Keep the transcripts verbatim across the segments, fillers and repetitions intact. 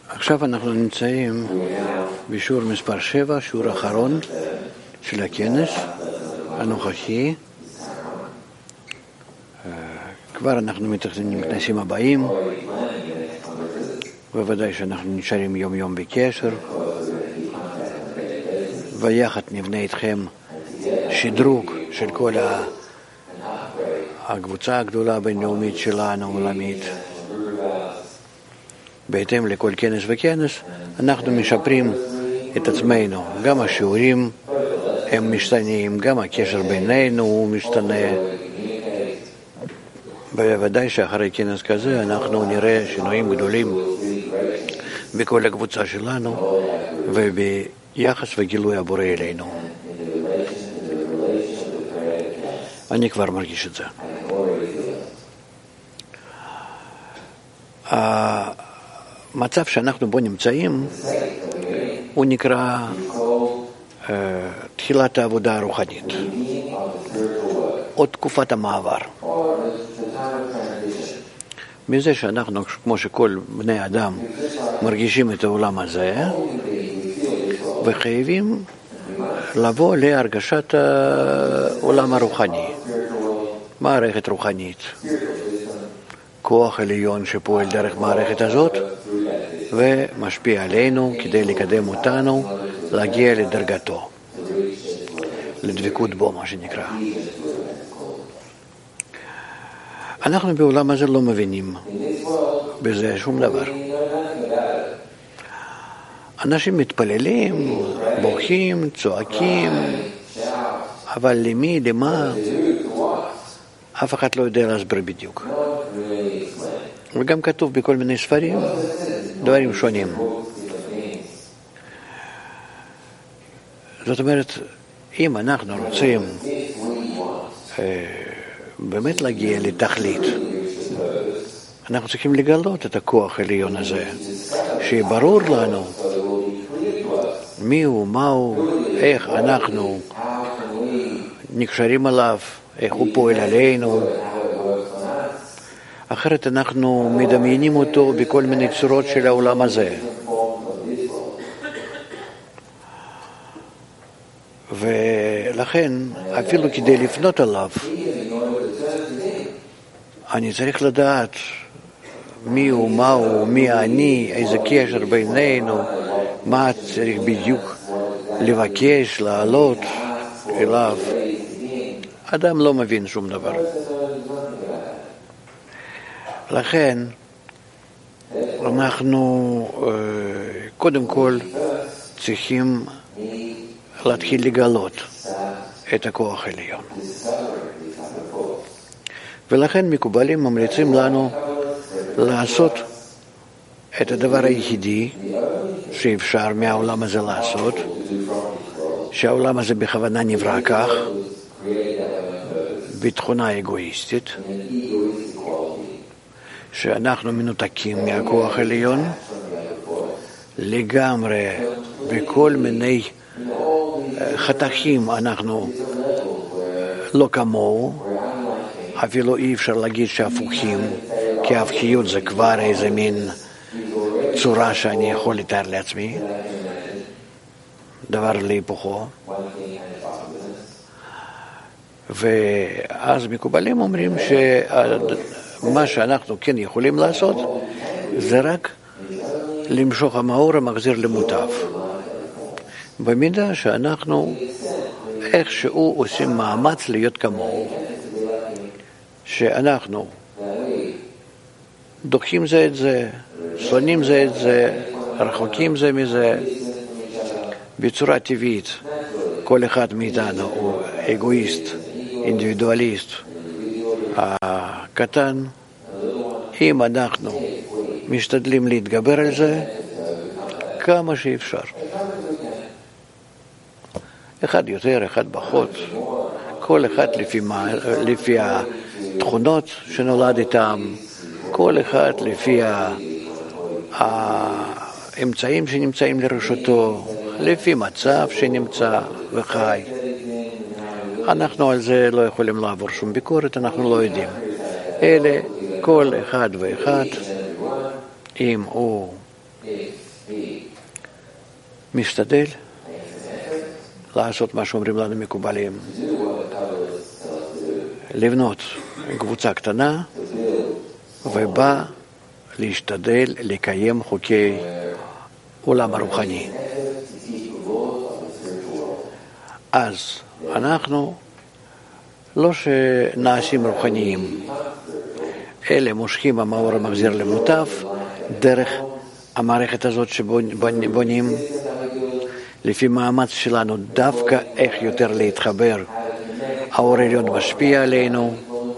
עכשיו אנחנו נמצאים בשיעור מספר שבע, שיעור האחרון של הכנס הנוכחי. כבר אנחנו מתכננים לכנסים הבאים, בוודאי שאנחנו נשארים יום יום בקשר, ויחד נבנה איתכם שדרוג של כל הקבוצה הגדולה הבינלאומית שלנו, עולמית. בהתאם לכל כנס וכנס אנחנו משפרים את עצמנו, גם השיעורים הם משתנים, גם הקשר בינינו הוא משתנה. בוודאי שאחרי כנס כזה אנחנו נראה שינויים גדולים בכל הקבוצה שלנו וביחס וגילוי הבורא אלינו. אני כבר מרגיש את זה. המצב שאנחנו בו נמצאים הוא נקרא uh, תחילת העבודה הרוחנית, או תקופת המעבר. מזה שאנחנו, כמו שכל בני אדם, מרגישים את העולם הזה וחייבים לבוא להרגשת העולם הרוחני, מערכת רוחנית, כוח עליון שפועל דרך מערכת הזאת ומשפיע עלינו כדי לקדם אותנו להגיע לדרגתו, לדבקות בו, מה שנקרא. אנחנו בעולם הזה לא מבינים בזה שום דבר. אנשים מתפללים, בוכים, צועקים, אבל למי, למה, אף אחד לא יודע להסביר בדיוק. וגם כתוב בכל מיני ספרים דברים שונים. זאת אומרת, אם אנחנו רוצים אה, באמת להגיע לתכלית, אנחנו צריכים לגלות את הכוח העליון הזה, שברור לנו מי הוא, מה הוא, איך אנחנו נקשרים עליו, איך הוא פועל עלינו. אחרת אנחנו מדמיינים אותו בכל מיני צורות של העולם הזה. ולכן, אפילו כדי לפנות עליו, אני צריך לדעת מי הוא, מה הוא, מי אני, איזה קשר בינינו, מה צריך בדיוק לבקש, לעלות אליו. אדם לא מבין שום דבר. לכן אנחנו קודם כל צריכים להתחיל לגלות את הכוח העליון. ולכן מקובלים ממליצים לנו לעשות את הדבר היחידי שאפשר מהעולם הזה לעשות, שהעולם הזה בכוונה נברא כך, בתכונה אגואיסטית, שאנחנו מנותקים מהכוח העליון לגמרי, בכל מיני חתכים אנחנו לא כמוהו, אפילו אי אפשר להגיד שהפוכים, כי ההפכיות זה כבר איזה מין צורה שאני יכול לתאר לעצמי, דבר להיפוכו. ואז מקובלים אומרים שמה שאנחנו כן יכולים לעשות זה רק למשוך המאור המחזיר למוטב, במידה שאנחנו איכשהו עושים מאמץ להיות כמוהו, שאנחנו דוחים זה את זה, שונאים זה את זה, רחוקים זה מזה. בצורה טבעית כל אחד מאיתנו הוא אגואיסט, אינדיבידואליסט הקטן. אם אנחנו משתדלים להתגבר על זה כמה שאפשר, אחד יותר, אחד פחות, כל אחד לפי, מה, לפי התכונות שנולד איתם, כל אחד לפי האמצעים שנמצאים לרשותו, לפי מצב שנמצא וחי. אנחנו על זה לא יכולים לעבור שום ביקורת, אנחנו לא יודעים. אלה כל אחד ואחד, אם הוא משתדל לעשות מה שאומרים לנו מקובלים, לבנות קבוצה קטנה ובא להשתדל לקיים חוקי עולם הרוחני. אז אנחנו לא שנעשים רוחניים, אלה מושכים המאור המחזיר למוטף דרך המערכת הזאת שבונים, לפי מאמץ שלנו דווקא איך יותר להתחבר. האור העליון משפיע עלינו.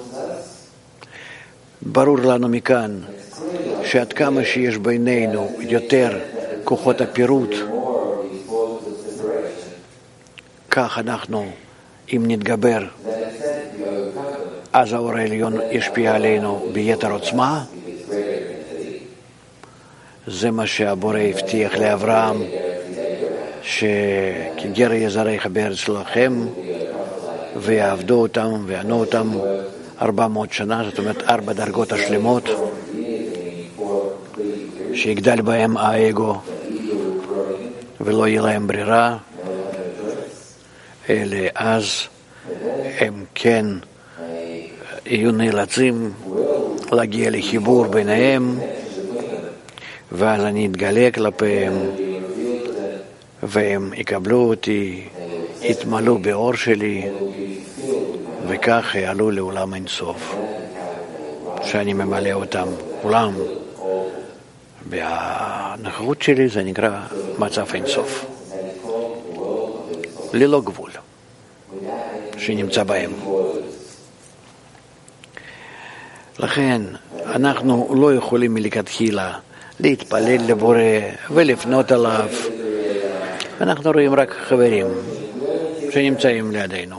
ברור לנו מכאן שעד כמה שיש בינינו יותר כוחות הפירוט, כך אנחנו, אם נתגבר, אז האור העליון ישפיע עלינו ביתר עוצמה. זה מה שהבורא הבטיח לאברהם, שגר יזרעך בארץ לכם, ויעבדו אותם ויענו אותם ארבע מאות שנה, זאת אומרת ארבע דרגות השלמות, שיגדל בהם האגו ולא יהיה להם ברירה, אלא אז הם כן יהיו נאלצים להגיע לחיבור ביניהם, ואז אני אתגלה כלפיהם והם יקבלו אותי, יתמלאו באור שלי, וכך יעלו לעולם אינסוף שאני ממלא אותם כולם. והנוכחות שלי זה נקרא מצב אינסוף ללא גבול שנמצא בהם. לכן אנחנו לא יכולים מלכתחילה להתפלל לבורא ולפנות עליו. אנחנו רואים רק חברים שנמצאים לידינו,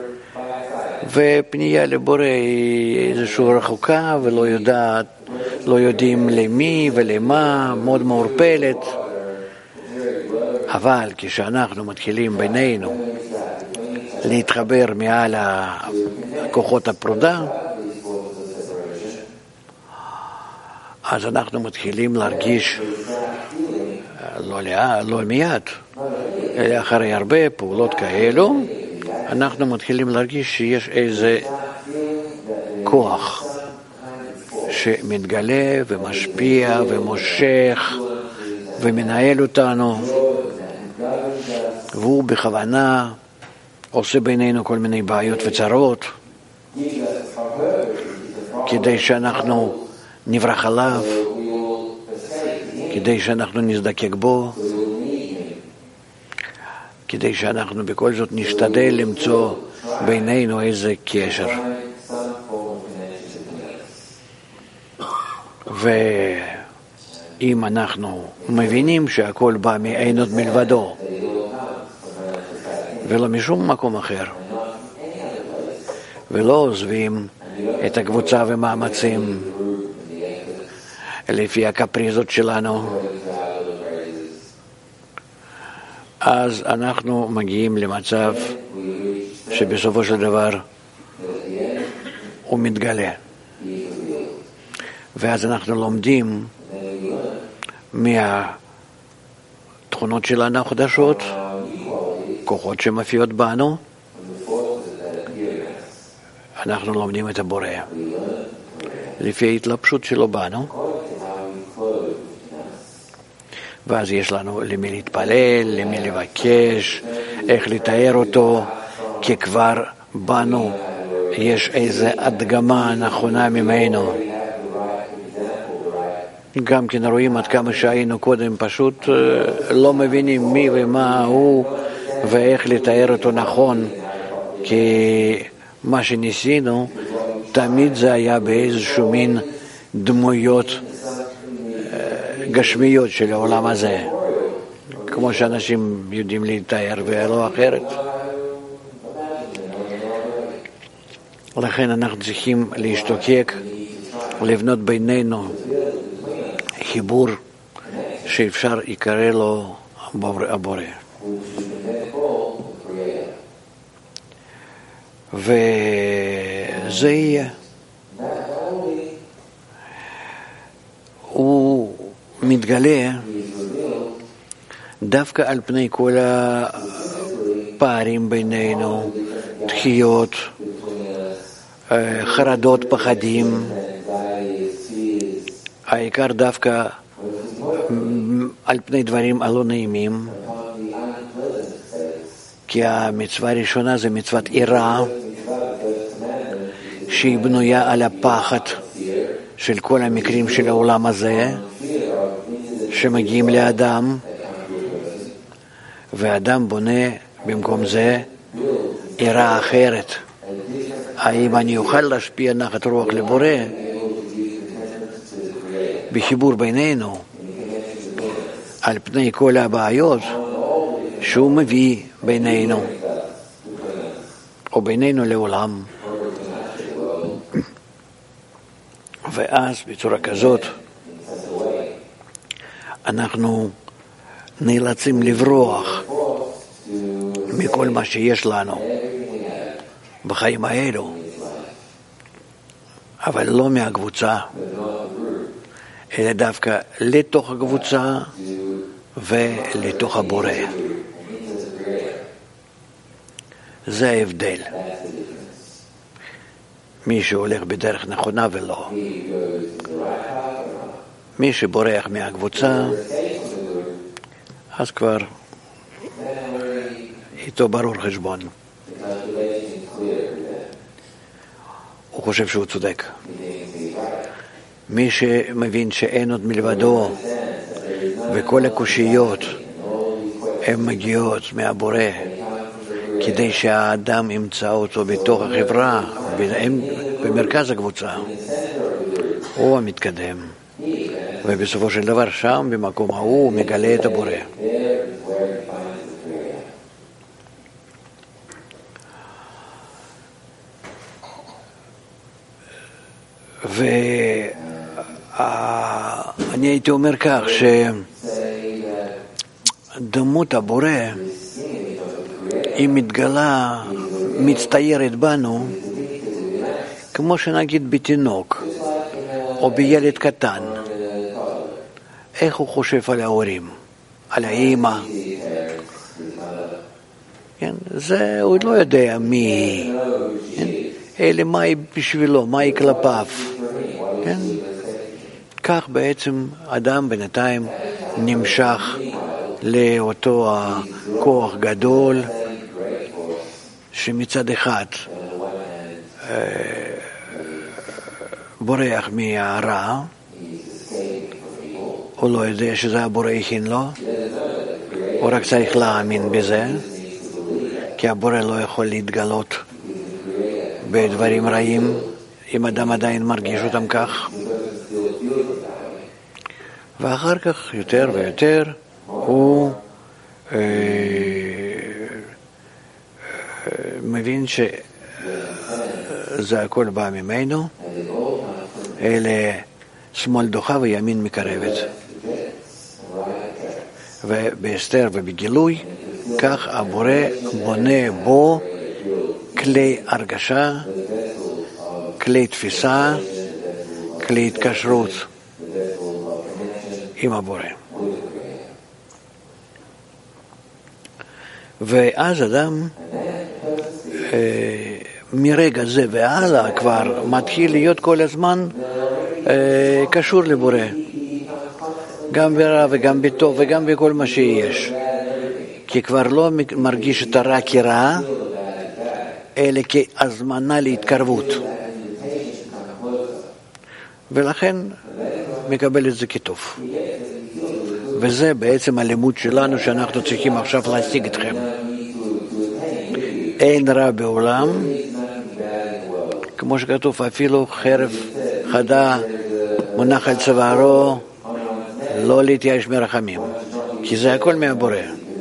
ופנייה לבורא היא איזושהי רחוקה ולא יודעת, לא יודעים למי ולמה, מאוד מעורפלת. אבל כשאנחנו מתחילים בינינו להתחבר מעל כוחות הפרודה, אז אנחנו מתחילים להרגיש לא, לא מיד, אלא אחרי הרבה פעולות כאלו, אנחנו מתחילים להרגיש שיש איזה כוח שמתגלה ומשפיע ומושך ומנהל אותנו, והוא בכוונה עושה בינינו כל מיני בעיות וצרות כדי שאנחנו נברח עליו, כדי שאנחנו נזדקק בו, כדי שאנחנו בכל זאת נשתדל למצוא בינינו איזה קשר. ואם אנחנו מבינים שהכל בא מאין עוד מלבדו ולא משום מקום אחר, ולא עוזבים את הקבוצה ומאמצים לפי הקפריזות שלנו, אז אנחנו מגיעים למצב שבסופו של דבר הוא מתגלה, ואז אנחנו לומדים מהתכונות שלנו החדשות, כוחות שמופיעות בנו, אנחנו לומדים את הבורא לפי ההתלבשות שלו בנו, ואז יש לנו למי להתפלל, למי לבקש, איך לתאר אותו, כי כבר בנו יש איזו הדגמה נכונה ממנו. גם כן רואים עד כמה שהיינו קודם פשוט לא מבינים מי ומה הוא ואיך לתאר אותו נכון, כי מה שניסינו תמיד זה היה באיזשהו מין דמויות גשמיות של העולם הזה, כמו שאנשים יודעים להתאר ולא אחרת. לכן אנחנו צריכים להשתוקק, לבנות בינינו חיבור שאפשר יקרא לו הבורא. וזה יהיה. הוא מתגלה דווקא על פני כל הפערים בינינו, דחיות, חרדות, פחדים, העיקר דווקא על פני דברים הלא נעימים, כי המצווה הראשונה זה מצוות יראה, שהיא בנויה על הפחד של כל המקרים של העולם הזה, שמגיעים לאדם, ואדם בונה במקום זה יראה אחרת. האם אני אוכל להשפיע נחת רוח לבורא בחיבור בינינו על פני כל הבעיות שהוא מביא בינינו או בינינו לעולם. ואז בצורה כזאת אנחנו נאלצים לברוח מכל מה שיש לנו בחיים האלו, אבל לא מהקבוצה, אלא דווקא לתוך הקבוצה ולתוך הבורא. זה ההבדל. מי שהולך בדרך נכונה ולא. מי שבורח מהקבוצה, אז כבר איתו ברור חשבון. הוא חושב שהוא צודק. מי שמבין שאין עוד מלבדו וכל הקושיות הן מגיעות מהבורא כדי שהאדם ימצא אותו בתוך החברה, במרכז הקבוצה, הוא המתקדם, ובסופו של דבר שם במקום ההוא הוא מגלה את הבורא. ואני הייתי אומר כך, שדמות הבורא היא מתגלה, מצטיירת בנו, כמו שנגיד בתינוק או בילד קטן. איך הוא חושב על ההורים, על האמא. כן? זה הוא לא יודע מי, כן? אלא מה היא בשבילו, מה היא כלפיו. כן? כך בעצם אדם בינתיים נמשך לאותו הכוח גדול שמצד אחד בורח מהרע, הוא לא יודע שזה הבורא הכין לו, הוא רק צריך להאמין בזה, כי הבורא לא יכול להתגלות בדברים רעים אם אדם עדיין מרגיש אותם כך. ואחר כך יותר ויותר הוא אה, מבין שזה הכל בא ממנו, אלה שמאל דוחה וימין מקרבת. ובהסתר ובגילוי, כך הבורא בונה בו כלי הרגשה, כלי תפיסה, כלי התקשרות עם הבורא. ואז אדם אה, מרגע זה והלאה כבר מתחיל להיות כל הזמן אה, קשור לבורא, גם ברע וגם בטוב וגם בכל מה שיש, כי כבר לא מרגיש את הרע כרע אלא כהזמנה להתקרבות, ולכן מקבל את זה כטוב. וזה בעצם הלימוד שלנו שאנחנו צריכים עכשיו להשיג אתכם. אין רע בעולם, כמו שכתוב, אפילו חרב חדה מונח על צווארו, לא להתייאש מרחמים, כי זה הכל מהבורא.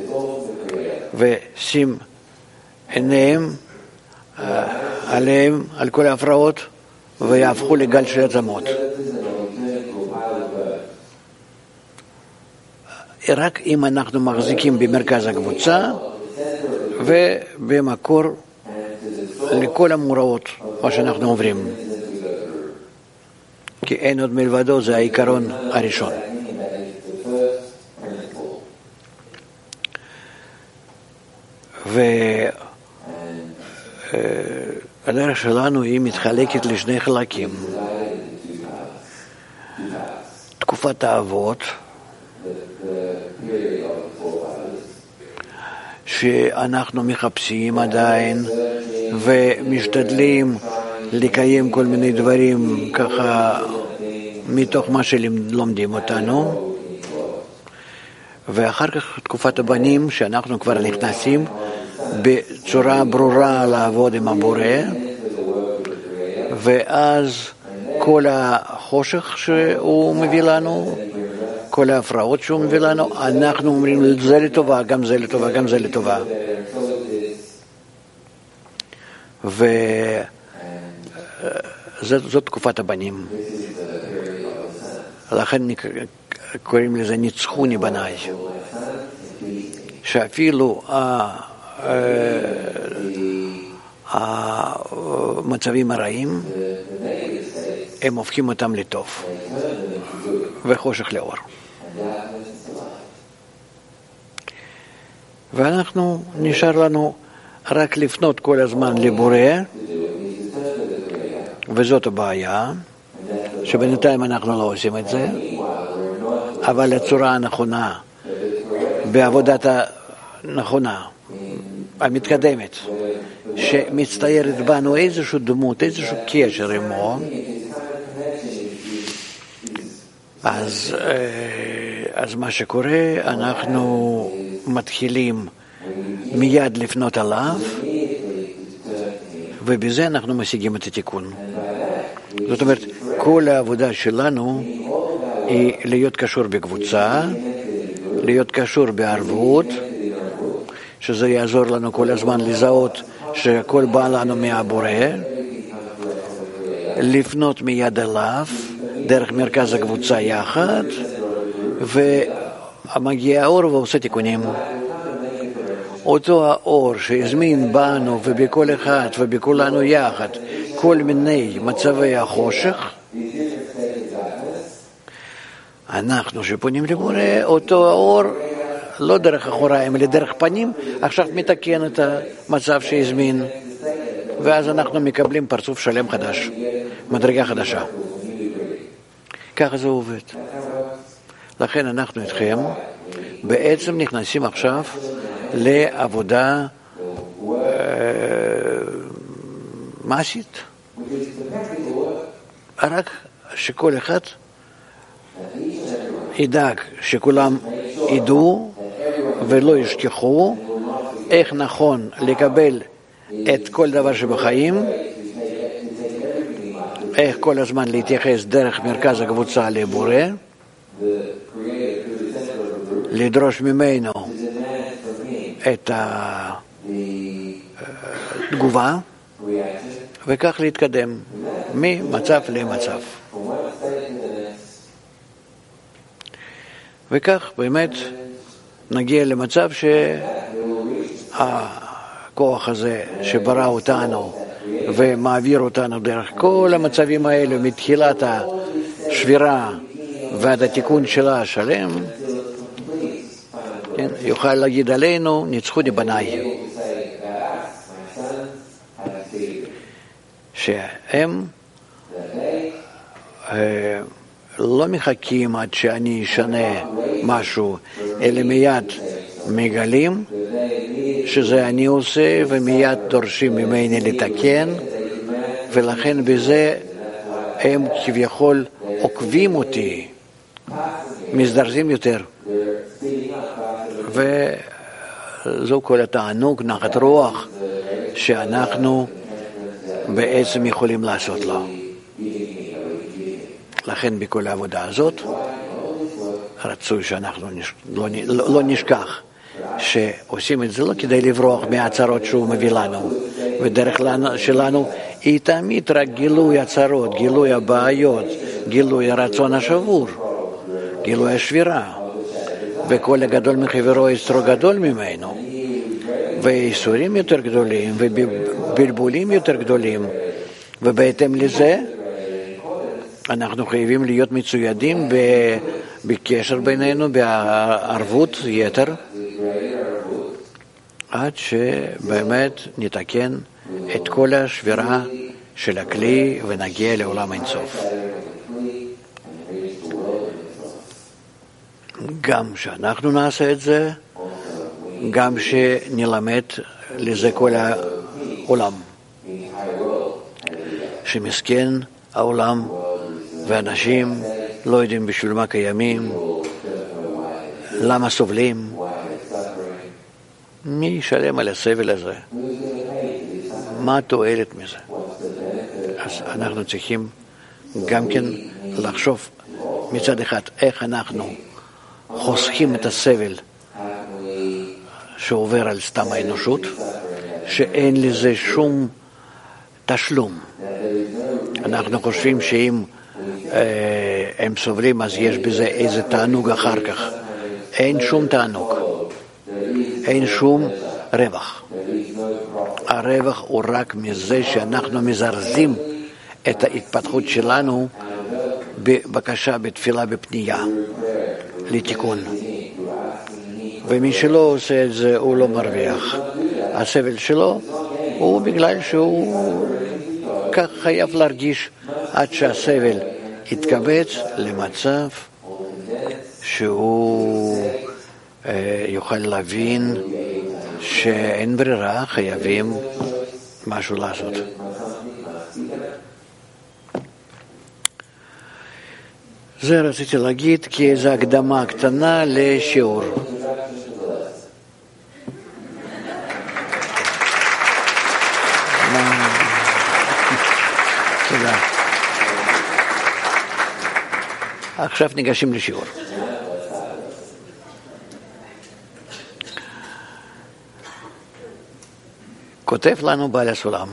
ושים עיניהם עליהם, על כל ההפרעות, ויהפכו לגל של עצמות. רק אם אנחנו מחזיקים במרכז הקבוצה ובמקור לכל המוראות מה שאנחנו עוברים, כי אין עוד מלבדו, זה העיקרון הראשון. והדרך שלנו היא מתחלקת לשני חלקים. תקופת האבות, שאנחנו מחפשים עדיין ומשתדלים לקיים כל מיני דברים ככה מתוך מה שלומדים אותנו, ואחר כך תקופת הבנים שאנחנו כבר נכנסים בצורה ברורה לעבוד עם הבורא, ואז כל החושך שהוא מביא לנו, כל ההפרעות שהוא מביא לנו, אנחנו אומרים זה לטובה, גם זה לטובה, גם זה לטובה. וזאת תקופת הבנים. לכן קוראים לזה ניצחוני בניי. שאפילו המצבים הרעים, הם הופכים אותם לטוב, וחושך לאור. ואנחנו, נשאר לנו רק לפנות כל הזמן לבורא, וזאת הבעיה, שבינתיים אנחנו לא עושים את זה, אבל הצורה הנכונה, בעבודת הנכונה, המתקדמת, שמצטיירת בנו איזושהי דמות, איזשהו קשר עמו, אז, אז מה שקורה, אנחנו מתחילים מיד לפנות עליו, ובזה אנחנו משיגים את התיקון. זאת אומרת, כל העבודה שלנו היא להיות קשור בקבוצה, להיות קשור בערבות, שזה יעזור לנו כל הזמן לזהות שהכל בא לנו מהבורא, לפנות מיד אליו, דרך מרכז הקבוצה יחד, ומגיע האור ועושה תיקונים. אותו האור שהזמין בנו ובכל אחד ובכולנו יחד כל מיני מצבי החושך, אנחנו שפונים לבורא, אותו האור לא דרך אחוריים אלא דרך פנים עכשיו מתקן את המצב שהזמין, ואז אנחנו מקבלים פרצוף שלם חדש, מדרגה חדשה. ככה זה עובד. לכן אנחנו איתכם בעצם נכנסים עכשיו לעבודה אה, מעשית, רק שכל אחד ידאג שכולם ידעו ולא ישכחו איך נכון לקבל את כל דבר שבחיים, איך כל הזמן להתייחס דרך מרכז הקבוצה לבורא, לדרוש ממנו את התגובה, וכך להתקדם ממצב למצב. וכך באמת נגיע למצב שהכוח הזה שברא אותנו ומעביר אותנו דרך כל המצבים האלה מתחילת השבירה ועד התיקון שלה השלם, כן, יוכל להגיד עלינו ניצחוני בניי, שהם אה, לא מחכים עד שאני אשנה משהו, אלא מיד מגלים שזה אני עושה ומיד דורשים ממני לתקן, ולכן בזה הם כביכול עוקבים אותי, מזדרזים יותר, וזו כל התענוג, נחת רוח שאנחנו בעצם יכולים לעשות לו. לכן בכל העבודה הזאת רצוי שאנחנו נש... לא, לא, לא נשכח שעושים את זה לא כדי לברוח מהצרות שהוא מביא לנו, ודרך שלנו היא תמיד רק גילוי הצרות, גילוי הבעיות, גילוי הרצון השבור, גילוי השבירה, וכל הגדול מחברו יצרו גדול ממנו, ואיסורים יותר גדולים ובלבולים יותר גדולים, ובהתאם לזה אנחנו חייבים להיות מצוידים בקשר בינינו, בערבות יתר, עד שבאמת נתקן את כל השבירה של הכלי ונגיע לעולם אינסוף. גם שאנחנו נעשה את זה, גם שנלמד לזה כל העולם. שמסכן העולם ואנשים לא יודעים בשביל מה קיימים, למה סובלים, מי ישלם על הסבל הזה? מה התועלת מזה? אז אנחנו צריכים גם כן לחשוב מצד אחד איך אנחנו חוסכים את הסבל שעובר על סתם האנושות, שאין לזה שום תשלום. אנחנו חושבים שאם אה, הם סובלים אז יש בזה איזה תענוג אחר כך. אין שום תענוג, אין שום רווח. הרווח הוא רק מזה שאנחנו מזרזים את ההתפתחות שלנו בבקשה, בתפילה, בפנייה לתיקון. ומי שלא עושה את זה הוא לא מרוויח. הסבל שלו הוא בגלל שהוא כך חייב להרגיש עד שהסבל יתקבץ למצב שהוא אה, יוכל להבין שאין ברירה, חייבים משהו לעשות. זה רציתי להגיד כאיזו הקדמה קטנה לשיעור. תודה. עכשיו ניגשים לשיעור. כותב לנו בעל הסולם,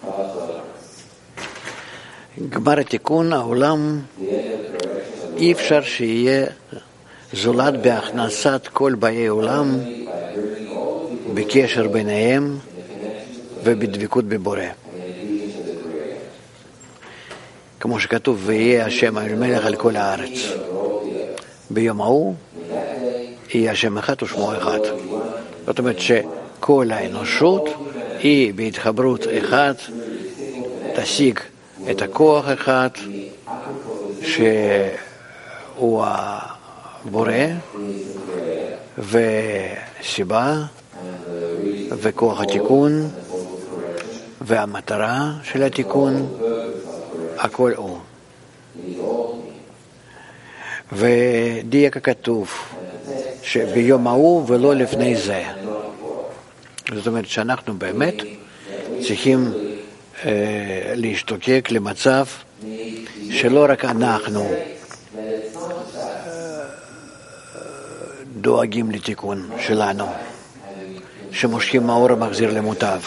גמר התיקון העולם אי אפשר שיהיה זולת בהכנסת כל באי עולם בקשר ביניהם ובדבקות בבורא. כמו שכתוב, ויהיה השם המלך על כל הארץ. ביום ההוא יהיה השם אחד ושמו אחד. זאת אומרת שכל האנושות היא בהתחברות אחד, תשיג את הכוח אחד שהוא הבורא וסיבה וכוח התיקון והמטרה של התיקון, הכל הוא. ודייק הכתוב שביום ההוא ולא לפני זה. זאת אומרת שאנחנו באמת צריכים אה, להשתוקק למצב שלא רק אנחנו אה, דואגים לתיקון שלנו, שמושכים מאור ומחזיר למוטב,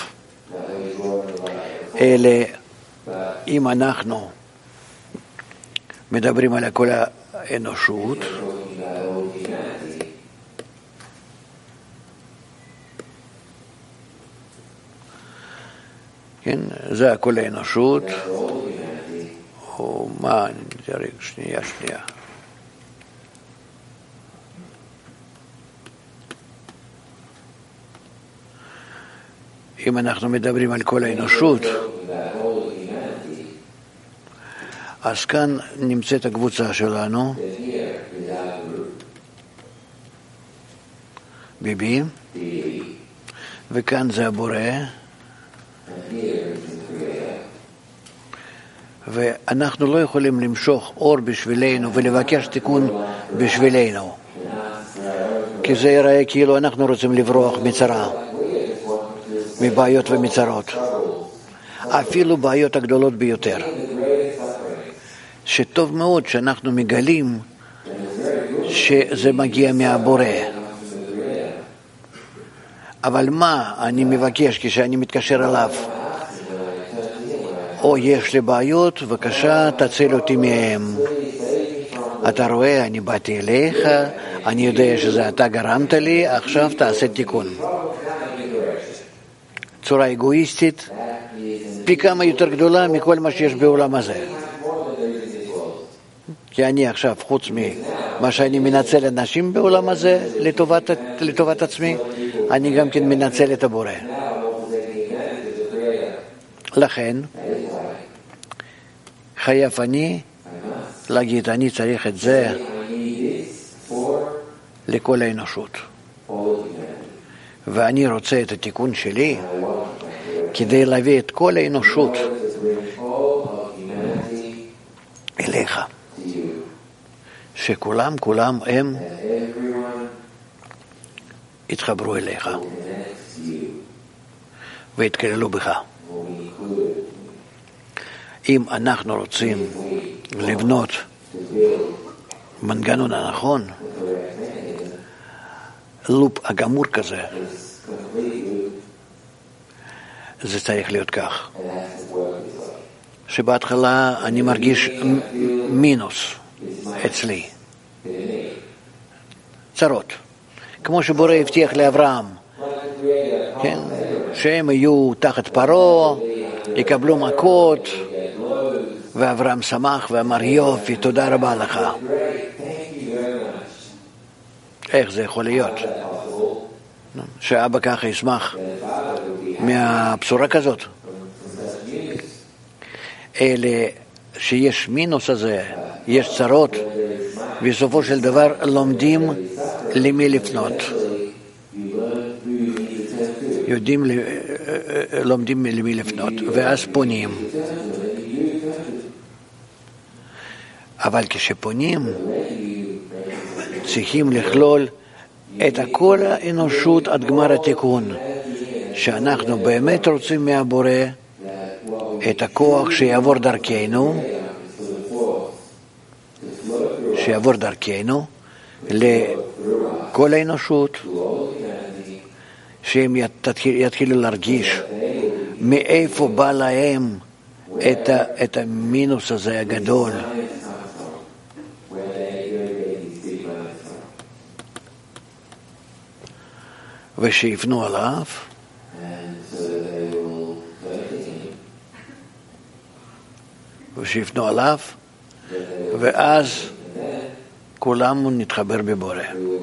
אלא אם אנחנו מדברים על כל האנושות, כן, זה הכל האנושות, או מה, נדרג, שנייה, שנייה. אם אנחנו מדברים על כל האנושות, אז כאן נמצאת הקבוצה שלנו, ביבי, וכאן זה הבורא, ואנחנו לא יכולים למשוך אור בשבילנו ולבקש תיקון בשבילנו, כי זה ייראה כאילו אנחנו רוצים לברוח מצרה, מבעיות ומצרות, אפילו בעיות הגדולות ביותר, שטוב מאוד שאנחנו מגלים שזה מגיע מהבורא. אבל מה אני מבקש כשאני מתקשר אליו? או יש לי בעיות, בבקשה תציל אותי מהם. אתה רואה, אני באתי אליך, אני יודע שזה אתה גרמת לי, עכשיו תעשה תיקון. צורה אגואיסטית, פי כמה יותר גדולה מכל מה שיש בעולם הזה. כי אני עכשיו, חוץ ממה שאני מנצל אנשים בעולם הזה לטובת, לטובת עצמי, אני גם כן מנצל את הבורא. לכן, חייב אני להגיד, אני צריך את זה לכל האנושות. ואני רוצה את התיקון שלי כדי להביא את כל האנושות אליך. שכולם, כולם הם התחברו אליך והתקללו בך. אם אנחנו רוצים לבנות מנגנון הנכון, לופ הגמור כזה, זה צריך להיות כך. שבהתחלה אני מרגיש מינוס אצלי. צרות. כמו שבורא הבטיח לאברהם, כן? שהם יהיו תחת פרעה, יקבלו מכות, ואברהם שמח ואמר יופי, תודה רבה לך. איך זה יכול להיות? שאבא ככה ישמח מהבשורה כזאת? אלה שיש מינוס הזה, יש צרות, בסופו של דבר לומדים למי לפנות. יודעים, לומדים למי לפנות, ואז פונים. אבל כשפונים, צריכים לכלול את כל האנושות עד גמר התיקון, שאנחנו באמת רוצים מהבורא את הכוח שיעבור דרכנו, שיעבור דרכנו לכל האנושות, שהם יתחילו להרגיש מאיפה בא להם את, ה, את המינוס הזה הגדול. ושיפנו עליו, ושיפנו עליו, ואז כולם נתחבר בבורא.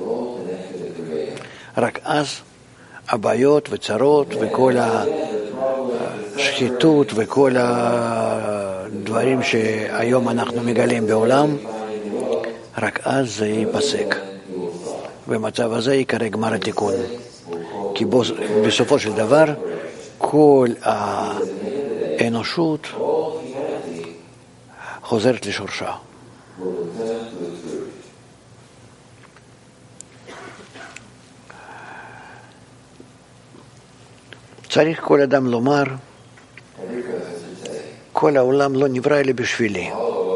רק אז הבעיות וצרות וכל השחיתות וכל הדברים שהיום אנחנו מגלים בעולם, רק אז זה ייפסק. במצב הזה יקרא גמר התיקון. כי בסופו של דבר כל האנושות חוזרת לשורשה. צריך כל אדם לומר, כל העולם לא נברא אלא בשבילי.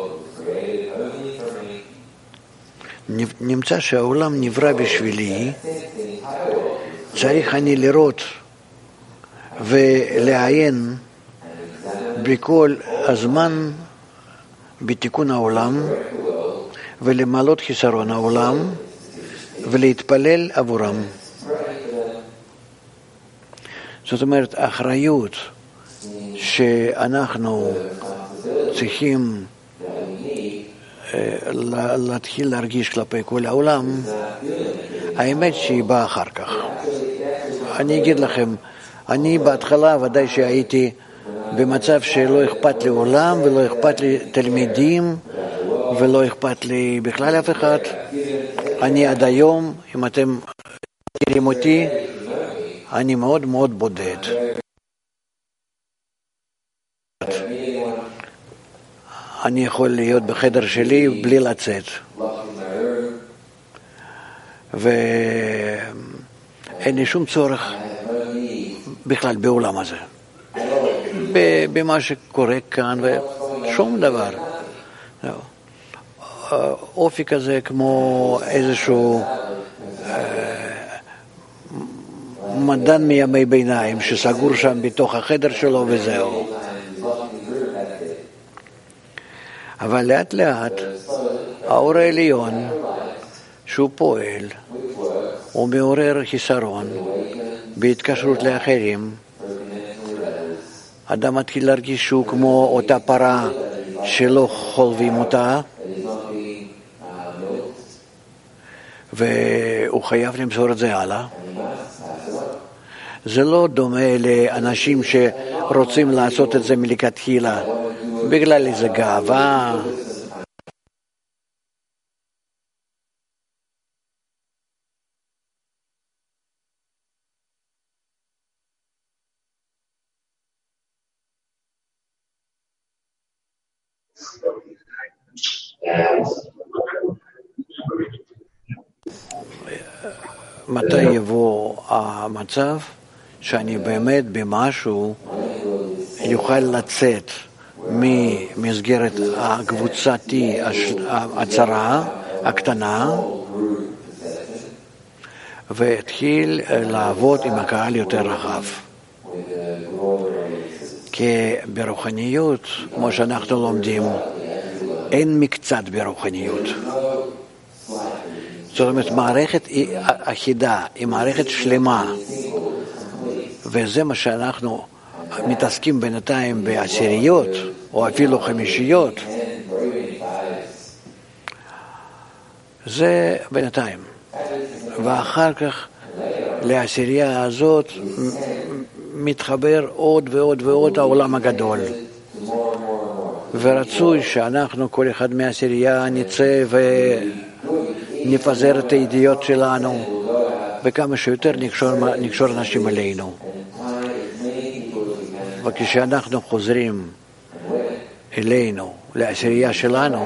נמצא שהעולם נברא בשבילי, צריך אני לראות ולעיין בכל הזמן בתיקון העולם ולמעלות חיסרון העולם ולהתפלל עבורם. זאת אומרת, האחריות שאנחנו צריכים להתחיל להרגיש כלפי כל העולם, האמת שהיא באה אחר כך. אני אגיד לכם, אני בהתחלה ודאי שהייתי במצב שלא אכפת לי עולם ולא אכפת לי תלמידים ולא אכפת לי בכלל אף אחד. אני עד היום, אם אתם מכירים אותי, אני מאוד מאוד בודד. אני יכול להיות בחדר שלי בלי לצאת. ואין לי שום צורך בכלל בעולם הזה. במה שקורה כאן ושום דבר. אופי כזה כמו איזשהו מדען מימי ביניים שסגור שם בתוך החדר שלו וזהו. אבל לאט לאט האור העליון שהוא פועל הוא מעורר חיסרון בהתקשרות לאחרים. אדם מתחיל להרגיש שהוא כמו אותה פרה שלא חולבים אותה, והוא חייב למסור את זה הלאה. זה לא דומה לאנשים שרוצים לעשות את זה מלכתחילה, בגלל איזה גאווה. מתי יבוא המצב שאני באמת במשהו יוכל לצאת ממסגרת הקבוצתי הצרה, הקטנה, והתחיל לעבוד עם הקהל יותר רחב. כי ברוחניות, כמו שאנחנו לומדים, אין מקצת ברוחניות. זאת אומרת, מערכת אחידה, היא מערכת שלמה, וזה מה שאנחנו מתעסקים בינתיים בעשיריות, או אפילו חמישיות. זה בינתיים. ואחר כך לעשירייה הזאת מתחבר עוד ועוד ועוד העולם הגדול. ורצוי שאנחנו, כל אחד מהעשירייה, נצא ונפזר את הידיעות שלנו, וכמה שיותר נקשור, נקשור אנשים אלינו. וכשאנחנו חוזרים אלינו, לעשירייה שלנו,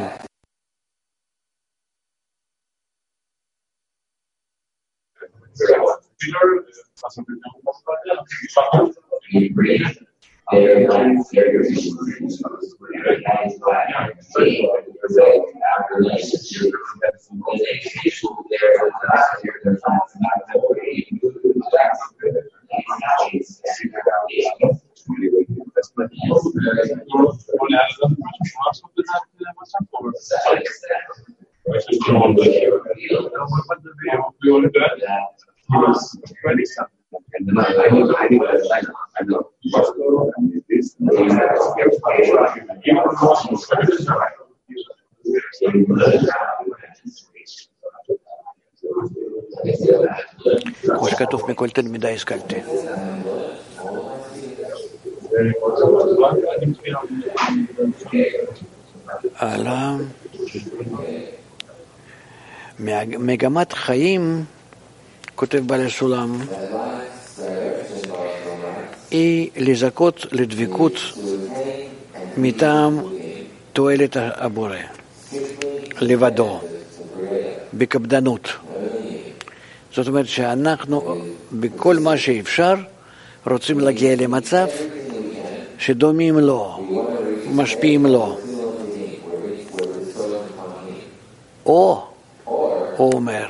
כמו שכתוב מכל תלמידי השכלתי. הלאה, מגמת חיים, כותב בעל הסולם, היא לזכות לדבקות מטעם תועלת הבורא, לבדו, בקפדנות. זאת אומרת שאנחנו בכל מה שאפשר רוצים להגיע למצב שדומים לו, משפיעים לו. או, הוא אומר,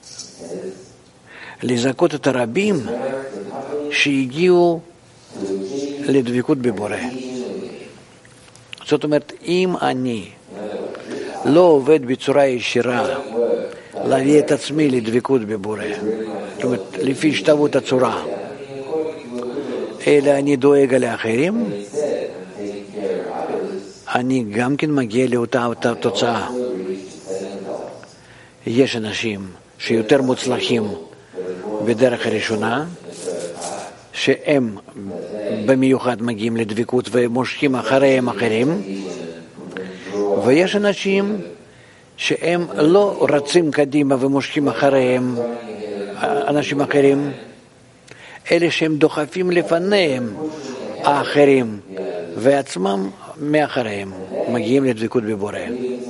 לזכות את הרבים שהגיעו לדבקות בבורא. זאת אומרת, אם אני לא עובד בצורה ישירה להביא את עצמי לדבקות בבורא, זאת אומרת, לפי השתוות הצורה, אלא אני דואג לאחרים, אני גם כן מגיע לאותה אותה תוצאה. יש אנשים שיותר מוצלחים בדרך הראשונה, שהם במיוחד מגיעים לדבקות ומושכים אחריהם אחרים, ויש אנשים שהם לא רצים קדימה ומושכים אחריהם אנשים אחרים, אלה שהם דוחפים לפניהם האחרים ועצמם מאחריהם מגיעים לדבקות בבורא.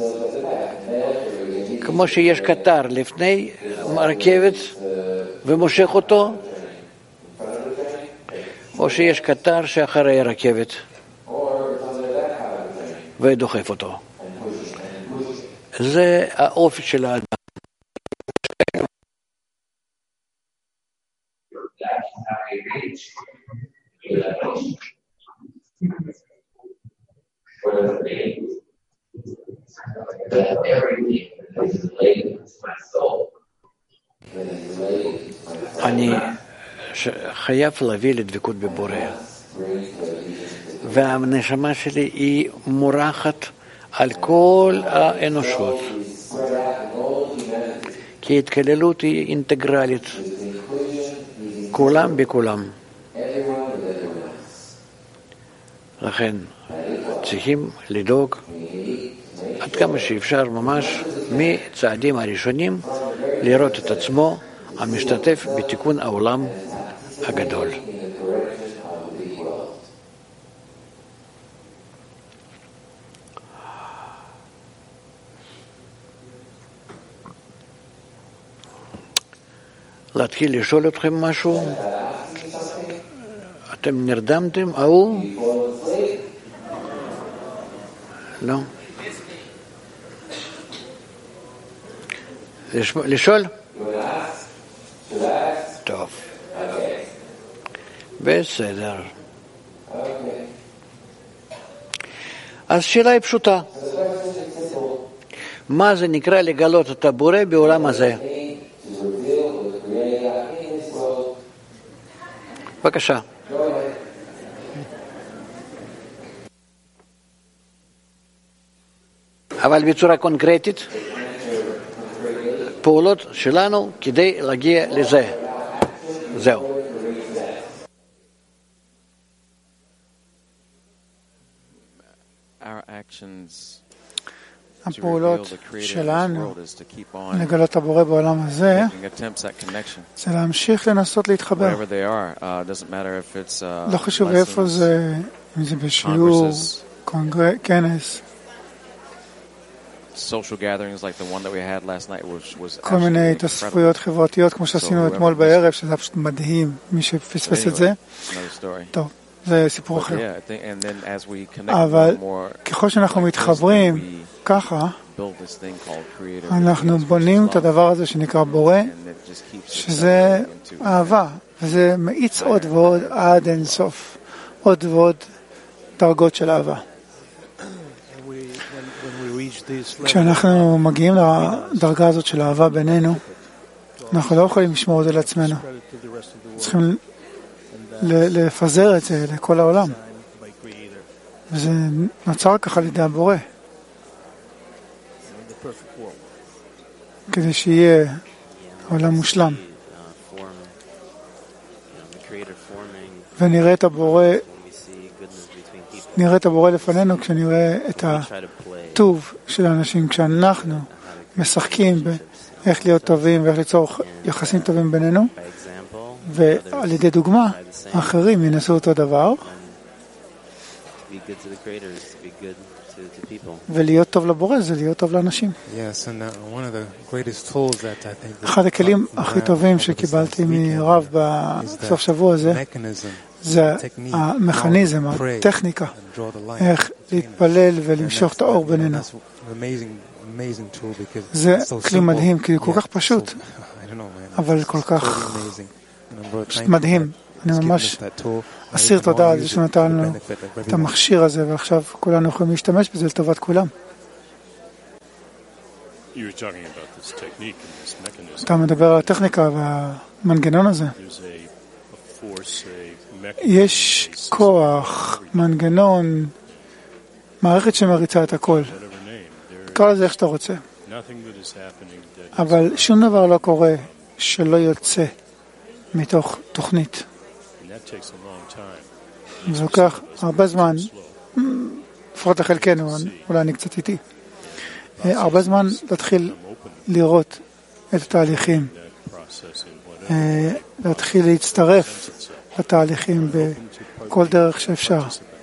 כמו שיש קטר לפני רכבת ומושך אותו, או שיש קטר שאחרי הרכבת ודוחף אותו. זה האופי של האדם. אני חייב להביא לדבקות בבורא, והנשמה שלי היא מורחת על כל האנושות, כי התקללות היא אינטגרלית. כולם בכולם. לכן צריכים לדאוג עד כמה שאפשר ממש מצעדים הראשונים לראות את עצמו המשתתף בתיקון העולם הגדול. להתחיל לשאול אתכם משהו? אתם נרדמתם? ההוא? לא. לשאול? טוב. בסדר. אז שאלה היא פשוטה. מה זה נקרא לגלות את הבורא בעולם הזה? בבקשה. אבל בצורה קונקרטית, פעולות שלנו כדי להגיע לזה. זהו. הפעולות שלנו לגלות הבורא בעולם הזה זה להמשיך לנסות להתחבר. לא חשוב איפה זה, אם זה בשיעור, כנס, כל מיני התאספויות חברתיות כמו שעשינו אתמול בערב, שזה פשוט מדהים, מי שפספס את זה. טוב, זה סיפור אחר. אבל ככל שאנחנו מתחברים ככה, אנחנו בונים את הדבר הזה שנקרא בורא, שזה אהבה, וזה מאיץ עוד ועוד עד אין סוף, עוד ועוד דרגות של אהבה. כשאנחנו מגיעים לדרגה הזאת של אהבה בינינו, אנחנו לא יכולים לשמור את זה לעצמנו. צריכים לפזר את זה לכל העולם. וזה נוצר ככה לידי הבורא. כדי שיהיה עולם מושלם. ונראה את הבורא, נראה את הבורא לפנינו כשנראה את הטוב של האנשים, כשאנחנו משחקים באיך להיות טובים ואיך ליצור יחסים טובים בינינו, ועל ידי דוגמה, האחרים ינסו אותו דבר, ולהיות טוב לבורא זה להיות טוב לאנשים. אחד הכלים הכי טובים שקיבלתי מרב בסוף שבוע הזה, זה המכניזם, הטכניקה, איך להתפלל ולמשוך את האור בינינו. זה כלי מדהים, כי הוא כל כך פשוט, אבל כל כך פשוט מדהים. אני ממש אסיר תודה על זה שנתן לנו את המכשיר הזה, ועכשיו כולנו יכולים להשתמש בזה לטובת כולם. אתה מדבר על הטכניקה והמנגנון הזה. יש כוח, מנגנון, מערכת שמריצה את הכל. תקרא לזה איך שאתה רוצה. אבל שום דבר לא קורה שלא יוצא מתוך תוכנית. זה לוקח הרבה זמן, לפחות לחלקנו, אולי אני קצת איתי, הרבה זמן להתחיל לראות את התהליכים, להתחיל להצטרף לתהליכים בכל דרך שאפשר.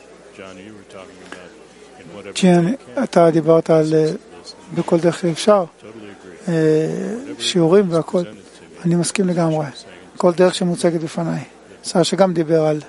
ג'יאן, אתה דיברת על בכל דרך שאפשר, שיעורים והכל, אני מסכים לגמרי, כל דרך שמוצגת בפניי. סשה גם דיבר על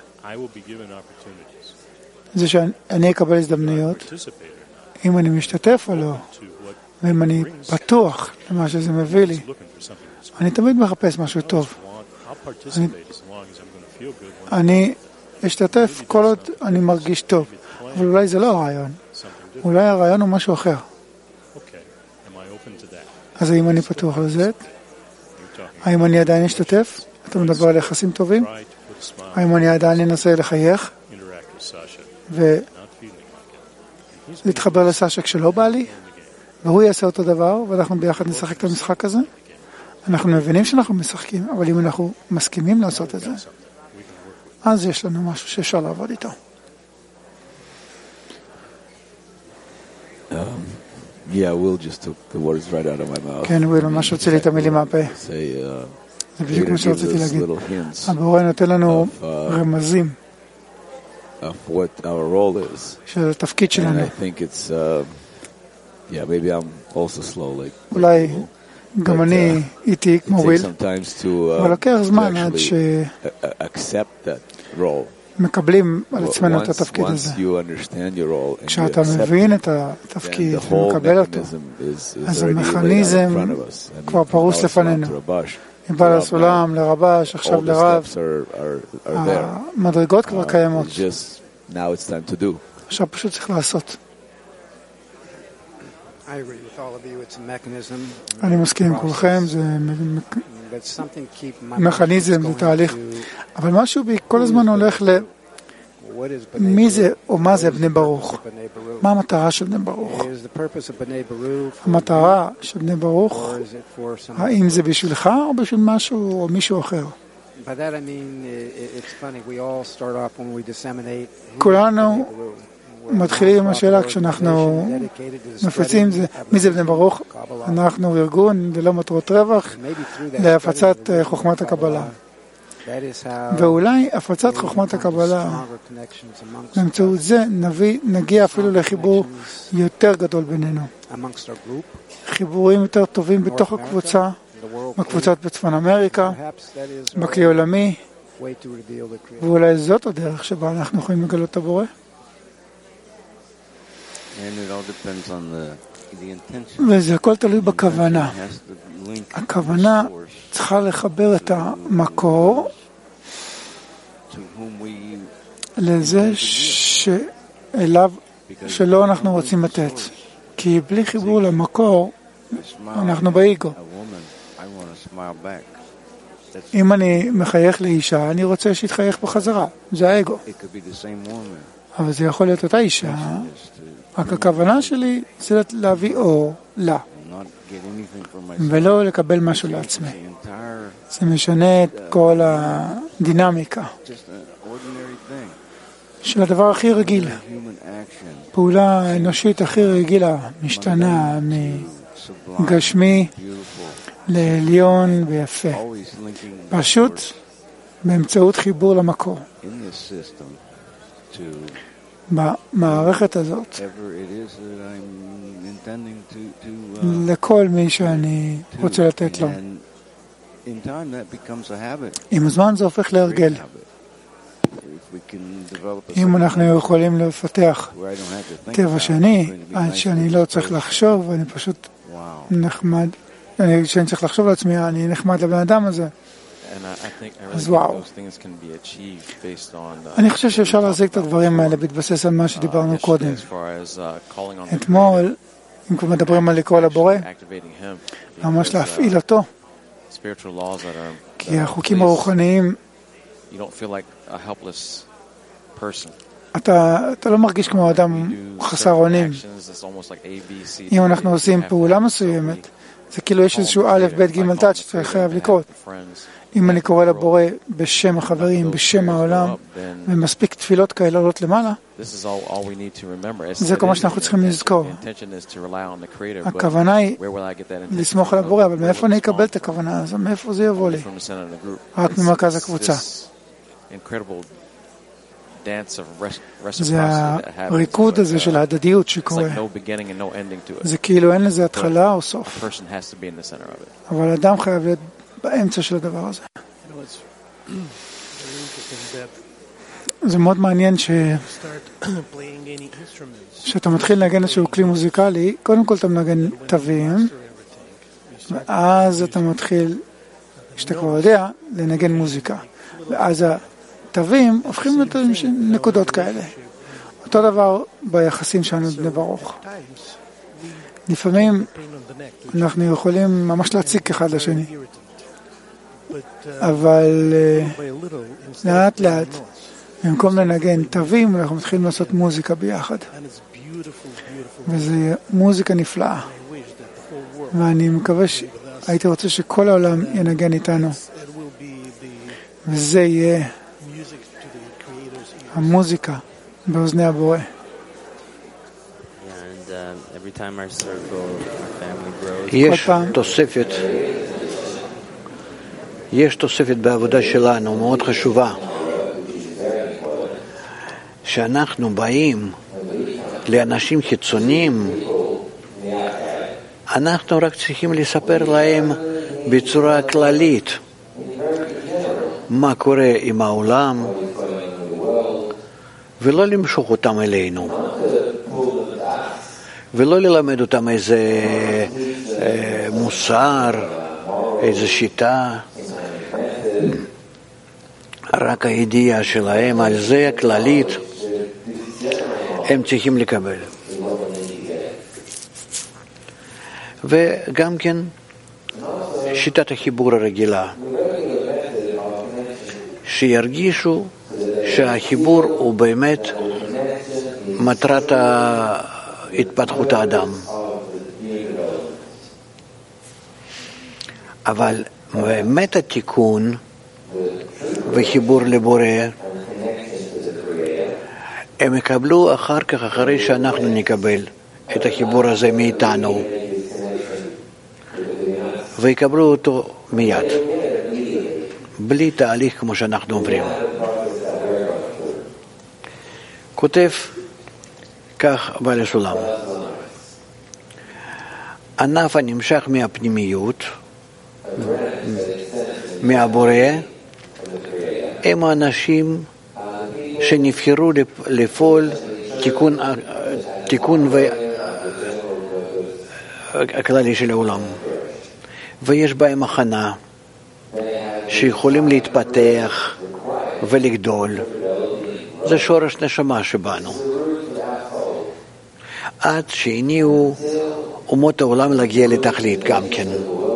זה שאני אקבל הזדמנויות, אם אני משתתף או לא, ואם אני פתוח למה שזה מביא לי. אני תמיד מחפש משהו טוב. אני, אני אשתתף כל עוד אני מרגיש טוב, אבל אולי זה לא הרעיון. אולי הרעיון הוא משהו אחר. אז האם אני פתוח לזה? האם אני עדיין אשתתף? אתה מדבר על יחסים טובים? האם אני עדיין אנסה לחייך ולהתחבר לסשה כשלא בא לי, והוא יעשה אותו דבר ואנחנו ביחד נשחק את המשחק הזה? אנחנו מבינים שאנחנו משחקים, אבל אם אנחנו מסכימים לעשות את זה, אז יש לנו משהו שאפשר לעבוד איתו. Yeah, Will just took the words right out of my mouth. כן, וויל ממש הוציא לי את המילים מהפה. זה בדיוק מה שרציתי להגיד. הבורא נותן לנו רמזים of what our role is. של התפקיד שלנו. And I think it's, uh, yeah, maybe I'm also slow, like. אולי גם אני איתי כמו וויל, אבל אבל לוקח זמן עד שמקבלים על עצמנו את התפקיד הזה. כשאתה מבין את התפקיד ומקבל אותו, אז המכניזם כבר פרוס לפנינו. מבעל הסולם לרבש, עכשיו לרב, המדרגות כבר קיימות. עכשיו פשוט צריך לעשות. אני מסכים עם כולכם, זה מכניזם, זה תהליך, אבל משהו בי כל הזמן הולך ל... מי זה או מה זה בני ברוך? מה המטרה של בני ברוך? המטרה של בני ברוך, האם זה בשבילך או בשביל משהו או מישהו אחר? כולנו מתחילים עם השאלה כשאנחנו מפצים מי זה בני ברוך. אנחנו ארגון ללא מטרות רווח להפצת חוכמת הקבלה, ואולי הפצת חוכמת הקבלה באמצעות זה נביא, נגיע אפילו לחיבור יותר גדול בינינו, חיבורים יותר טובים בתוך הקבוצה, בקבוצת בצפון אמריקה, בכלי עולמי, ואולי זאת הדרך שבה אנחנו יכולים לגלות את הבורא. וזה הכל תלוי בכוונה. הכוונה צריכה לחבר את המקור לזה שאליו שלא אנחנו רוצים לתת, כי בלי חיבור למקור אנחנו באיגו. אם אני מחייך לאישה, אני רוצה שיתחייך בחזרה, זה האגו. אבל זה יכול להיות אותה אישה, רק הכוונה שלי זה להביא אור לה, ולא לקבל משהו לעצמי. זה משנה את כל הדינמיקה של הדבר הכי רגיל. פעולה אנושית הכי רגילה משתנה מגשמי לעליון ויפה, פשוט באמצעות חיבור למקור. במערכת הזאת, לכל מי שאני רוצה לתת לו. עם הזמן זה הופך להרגל. אם אנחנו יכולים לפתח טבע שני, עד שאני לא צריך לחשוב, אני פשוט נחמד, שאני צריך לחשוב לעצמי, אני נחמד לבן אדם הזה. אז וואו. אני חושב שאפשר להשיג את הדברים האלה בהתבסס על מה שדיברנו קודם. אתמול, אם כבר מדברים על לקרוא לבורא, ממש להפעיל אותו. כי החוקים הרוחניים, אתה, אתה לא מרגיש כמו אדם חסר אונים. אם אנחנו עושים פעולה מסוימת, זה כאילו יש איזשהו א', ב', ג', ד' שצריך חייב לקרות. אם אני קורא לבורא בשם החברים, בשם העולם, ומספיק תפילות כאלה עולות למעלה, זה כל מה שאנחנו צריכים לזכור. הכוונה היא לסמוך על הבורא, אבל מאיפה אני אקבל את הכוונה הזו? מאיפה זה יבוא לי? רק ממרכז הקבוצה. זה הריקוד הזה של ההדדיות שקורה. זה כאילו אין לזה התחלה או סוף. אבל אדם חייב להיות באמצע של הדבר הזה. זה מאוד מעניין ש... שאתה מתחיל לנגן איזשהו כלי מוזיקלי, קודם כל אתה מנגן תווים, ואז אתה מתחיל, כשאתה כבר יודע, לנגן מוזיקה. ואז התווים הופכים להיות נקודות כאלה. אותו דבר ביחסים שלנו בני ברוך. לפעמים אנחנו יכולים ממש להציק אחד לשני. אבל לאט לאט, במקום לנגן תווים, אנחנו מתחילים לעשות מוזיקה ביחד. וזו מוזיקה נפלאה. ואני מקווה הייתי רוצה שכל העולם ינגן איתנו, וזה יהיה המוזיקה באוזני הבורא. יש תוספת, יש תוספת בעבודה שלנו מאוד חשובה, שאנחנו באים לאנשים חיצוניים, אנחנו רק צריכים לספר להם בצורה כללית מה קורה עם העולם, ולא למשוך אותם אלינו, ולא ללמד אותם איזה אה, מוסר, איזה שיטה. רק הידיעה שלהם על זה הכללית הם צריכים לקבל. וגם כן שיטת החיבור הרגילה, שירגישו שהחיבור הוא באמת מטרת התפתחות האדם. אבל באמת התיקון וחיבור לבורא הם יקבלו אחר כך, אחרי שאנחנו נקבל את החיבור הזה מאיתנו, ויקבלו אותו מיד, בלי תהליך כמו שאנחנו עוברים. כותב כך בעל הסולם: ענף הנמשך מהפנימיות, מהבורא, הם האנשים שנבחרו לפעול תיקון, תיקון הכללי של העולם, ויש בהם הכנה שיכולים להתפתח ולגדול. זה שורש נשמה שבנו, עד שהניעו אומות העולם להגיע לתכלית גם כן.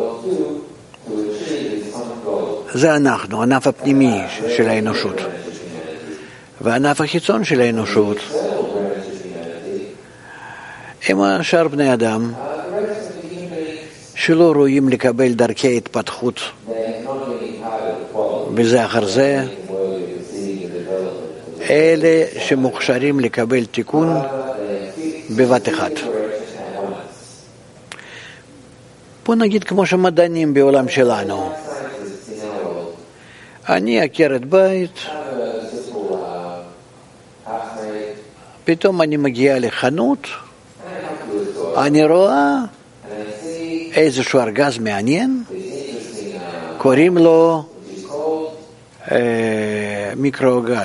זה אנחנו, ענף הפנימי של האנושות. והענף החיצון של האנושות הם השאר בני אדם שלא רואים לקבל דרכי התפתחות בזה אחר זה, אלה שמוכשרים לקבל תיקון בבת אחת. בוא נגיד כמו שמדענים בעולם שלנו, אני עקרת בית, פתאום אני מגיע לחנות, אני רואה איזשהו ארגז מעניין, קוראים לו אה, מיקרוגל.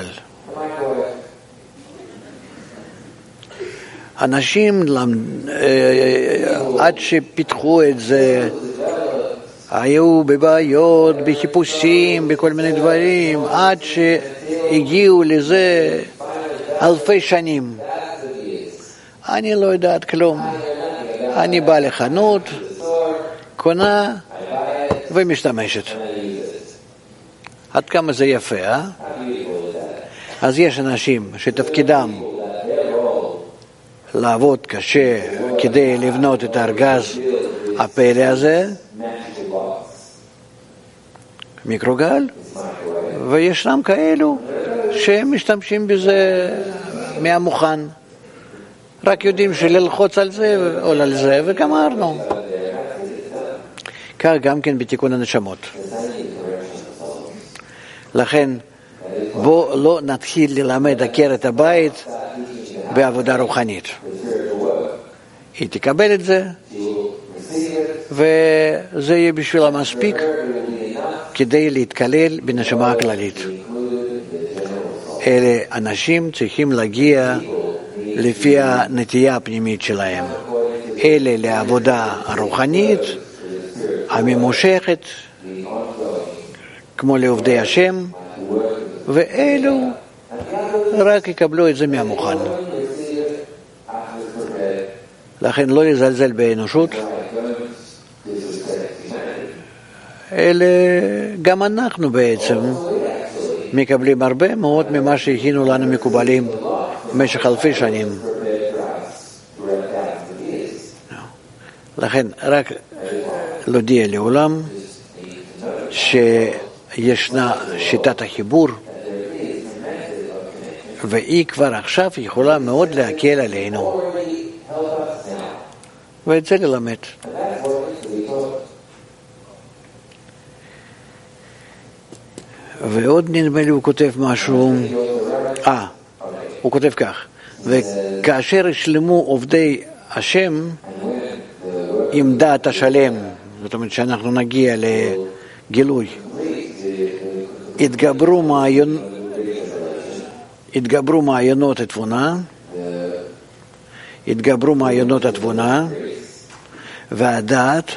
אנשים אה, עד שפיתחו את זה היו בבעיות, בחיפושים, בכל מיני דברים, עד שהגיעו לזה אלפי שנים. אני לא יודעת כלום. אני בא לחנות, קונה ומשתמשת. עד כמה זה יפה, אה? אז יש אנשים שתפקידם לעבוד קשה כדי לבנות את הארגז הפלא הזה, מיקרוגל, וישנם כאלו שהם משתמשים בזה מהמוכן, רק יודעים שללחוץ על זה או על זה וגמרנו. כך גם כן בתיקון הנשמות. לכן בוא לא נתחיל ללמד עקרת הבית בעבודה רוחנית. היא תקבל את זה וזה יהיה בשבילה מספיק כדי להתקלל בנשמה הכללית. אלה אנשים צריכים להגיע לפי הנטייה הפנימית שלהם. אלה לעבודה הרוחנית הממושכת כמו לעובדי השם, ואלו רק יקבלו את זה מהמוכן. לכן לא לזלזל באנושות. אלה גם אנחנו בעצם מקבלים הרבה מאוד ממה שהכינו לנו מקובלים במשך אלפי שנים. לכן רק להודיע לעולם שישנה שיטת החיבור, והיא כבר עכשיו יכולה מאוד להקל עלינו, ואת זה ללמד. ועוד נדמה לי הוא כותב משהו, אה, הוא כותב כך, וכאשר ישלמו עובדי השם עם דעת השלם, זאת אומרת שאנחנו נגיע לגילוי, התגברו מעיון, התגברו מעיינות התבונה, התגברו מעיינות התבונה והדעת,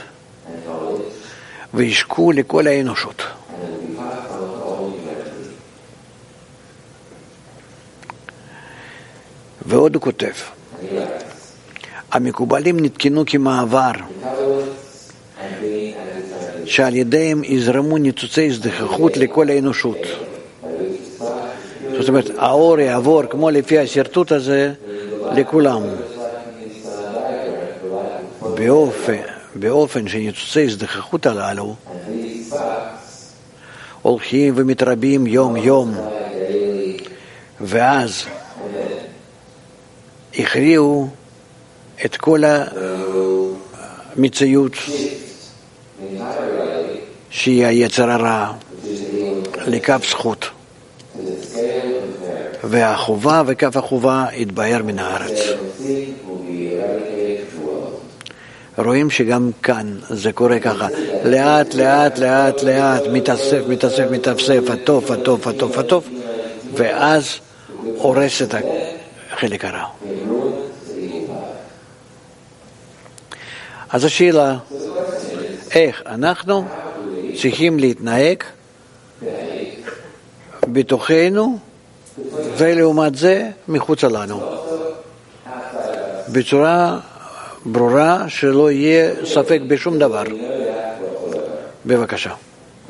וישקו לכל האנושות. ועוד הוא כותב, המקובלים נתקנו כמעבר, שעל ידיהם יזרמו ניצוצי הזדחכות לכל האנושות. זאת אומרת, האור יעבור כמו לפי השרטוט הזה לכולם. באופן, באופן שניצוצי הזדחכות הללו הולכים ומתרבים יום יום, ואז הכריעו את כל המציאות שהיא היצר הרע לכף זכות, והחובה וכף החובה התבהר מן הארץ. רואים שגם כאן זה קורה ככה, לאט לאט לאט לאט מתאסף מתאסף מתאסף הטוב הטוב הטוב הטוב, ואז הורס את החלק הרע. אז השאלה, איך אנחנו צריכים להתנהג בתוכנו ולעומת זה מחוץ לנו, בצורה ברורה שלא יהיה ספק בשום דבר. בבקשה.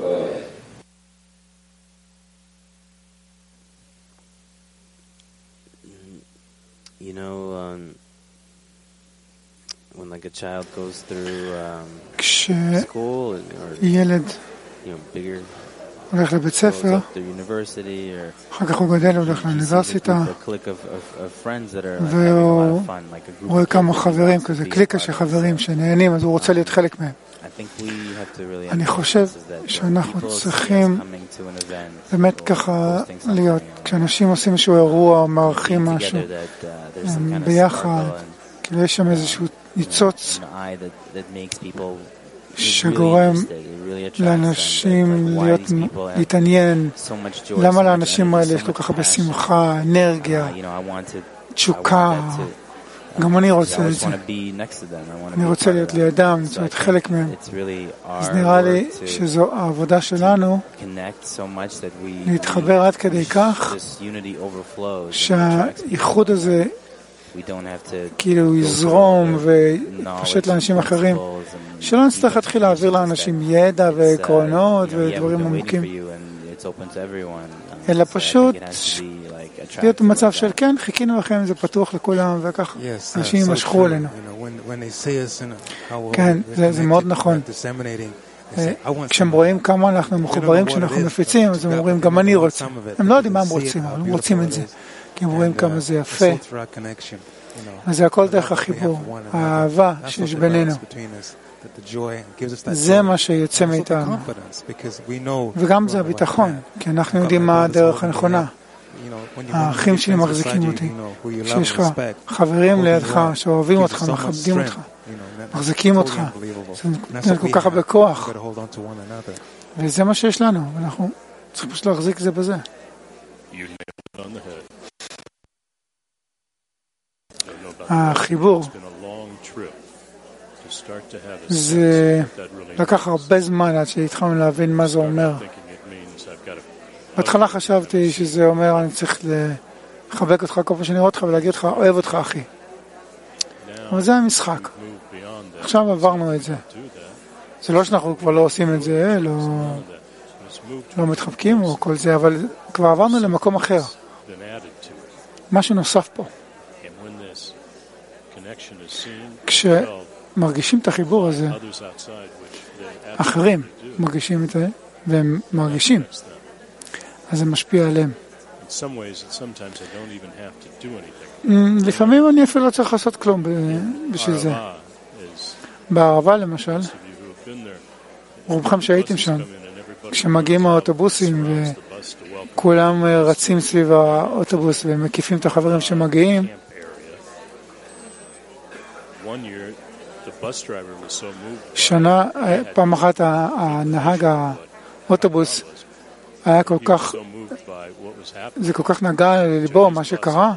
You know, um, when like a child goes through um, school or you know bigger הולך לבית ספר, אחר כך הוא גדל, הולך לאוניברסיטה, והוא רואה כמה חברים, כזה קליקה של חברים שנהנים, אז הוא רוצה להיות חלק מהם. אני חושב שאנחנו צריכים באמת ככה להיות, כשאנשים עושים איזשהו אירוע, מערכים משהו ביחד, כאילו יש שם איזשהו ניצוץ שגורם לאנשים להיות, להתעניין. למה לאנשים האלה יש כל כך הרבה שמחה, אנרגיה, תשוקה? גם אני רוצה את זה. אני רוצה להיות לידם, אני רוצה להיות חלק מהם. אז נראה לי שזו העבודה שלנו להתחבר עד כדי כך שהייחוד הזה כאילו יזרום ופשוט לאנשים אחרים, שלא נצטרך להתחיל להעביר לאנשים ידע ועקרונות ודברים עמוקים, אלא פשוט להיות במצב של כן, חיכינו לכם, זה פתוח לכולם, וכך אנשים ימשכו אלינו. כן, זה מאוד נכון. כשהם רואים כמה אנחנו מחוברים, כשאנחנו מפיצים, אז הם אומרים, גם אני רוצה. הם לא יודעים מה הם רוצים, אבל הם רוצים את זה. כי הם רואים כמה זה יפה. אז זה הכל דרך החיבור, האהבה שיש בינינו. זה מה שיוצא מאיתנו. וגם זה הביטחון, כי אנחנו יודעים מה הדרך הנכונה. האחים שלי מחזיקים אותי. שיש לך חברים לידך שאוהבים אותך, מכבדים אותך, מחזיקים אותך. זה נותן כל כך הרבה כוח. וזה מה שיש לנו, ואנחנו צריכים פשוט להחזיק זה בזה. החיבור זה לקח הרבה זמן עד שהתחלנו להבין מה זה אומר. בהתחלה חשבתי שזה אומר אני צריך לחבק אותך כל פעם שאני רואה אותך ולהגיד לך אוהב אותך אחי, אבל זה המשחק. עכשיו עברנו את זה. זה לא שאנחנו כבר לא עושים את זה, לא, לא מתחבקים או כל זה, אבל כבר עברנו למקום אחר, משהו נוסף פה. כשמרגישים את החיבור הזה, אחרים מרגישים את זה, והם מרגישים. אז זה משפיע עליהם. לפעמים אני אפילו לא צריך לעשות כלום בשביל זה. בערבה למשל, רובכם שהייתם שם, כשמגיעים האוטובוסים וכולם רצים סביב האוטובוס ומקיפים את החברים שמגיעים, שנה, פעם אחת הנהג האוטובוס היה כל כך, זה כל כך נגע לליבו מה שקרה,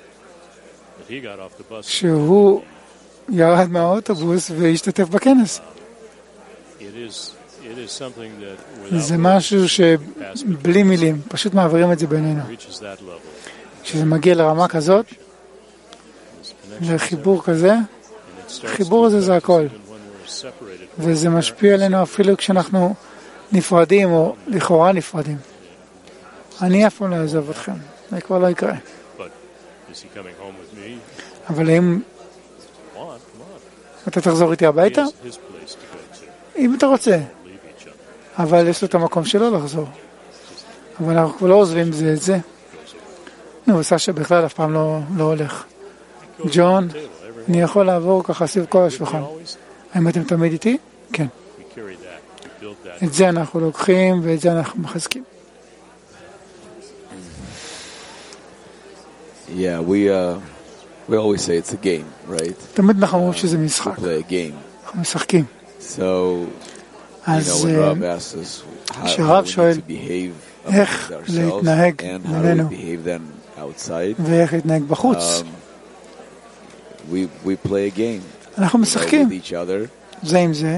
שהוא ירד מהאוטובוס והשתתף בכנס. זה משהו שבלי מילים, פשוט מעבירים את זה בינינו. כשזה מגיע לרמה כזאת, לחיבור כזה, החיבור הזה זה הכל. וזה משפיע עלינו אפילו כשאנחנו נפרדים או לכאורה נפרדים. אני אף פעם לא אעזוב אתכם, זה כבר לא יקרה. אבל אם אתה תחזור איתי הביתה, אם אתה רוצה, אבל יש לו את המקום שלו לחזור. אבל אנחנו כבר לא עוזבים זה את זה. נו, סשה בכלל אף פעם לא, לא הולך. ג'ון, אני יכול לעבור ככה סביב כל השולחן. האם אתם תמיד איתי? כן. את זה אנחנו לוקחים ואת זה אנחנו מחזקים. Yeah, we uh, we always say it's a game, right? תמיד אנחנו אומרים שזה משחק. We play a game. אנחנו משחקים. So, you know, when Rav asks us how, how we need to behave איך להתנהג בינינו ואיך להתנהג בחוץ, we we play a game. אנחנו משחקים זה עם זה.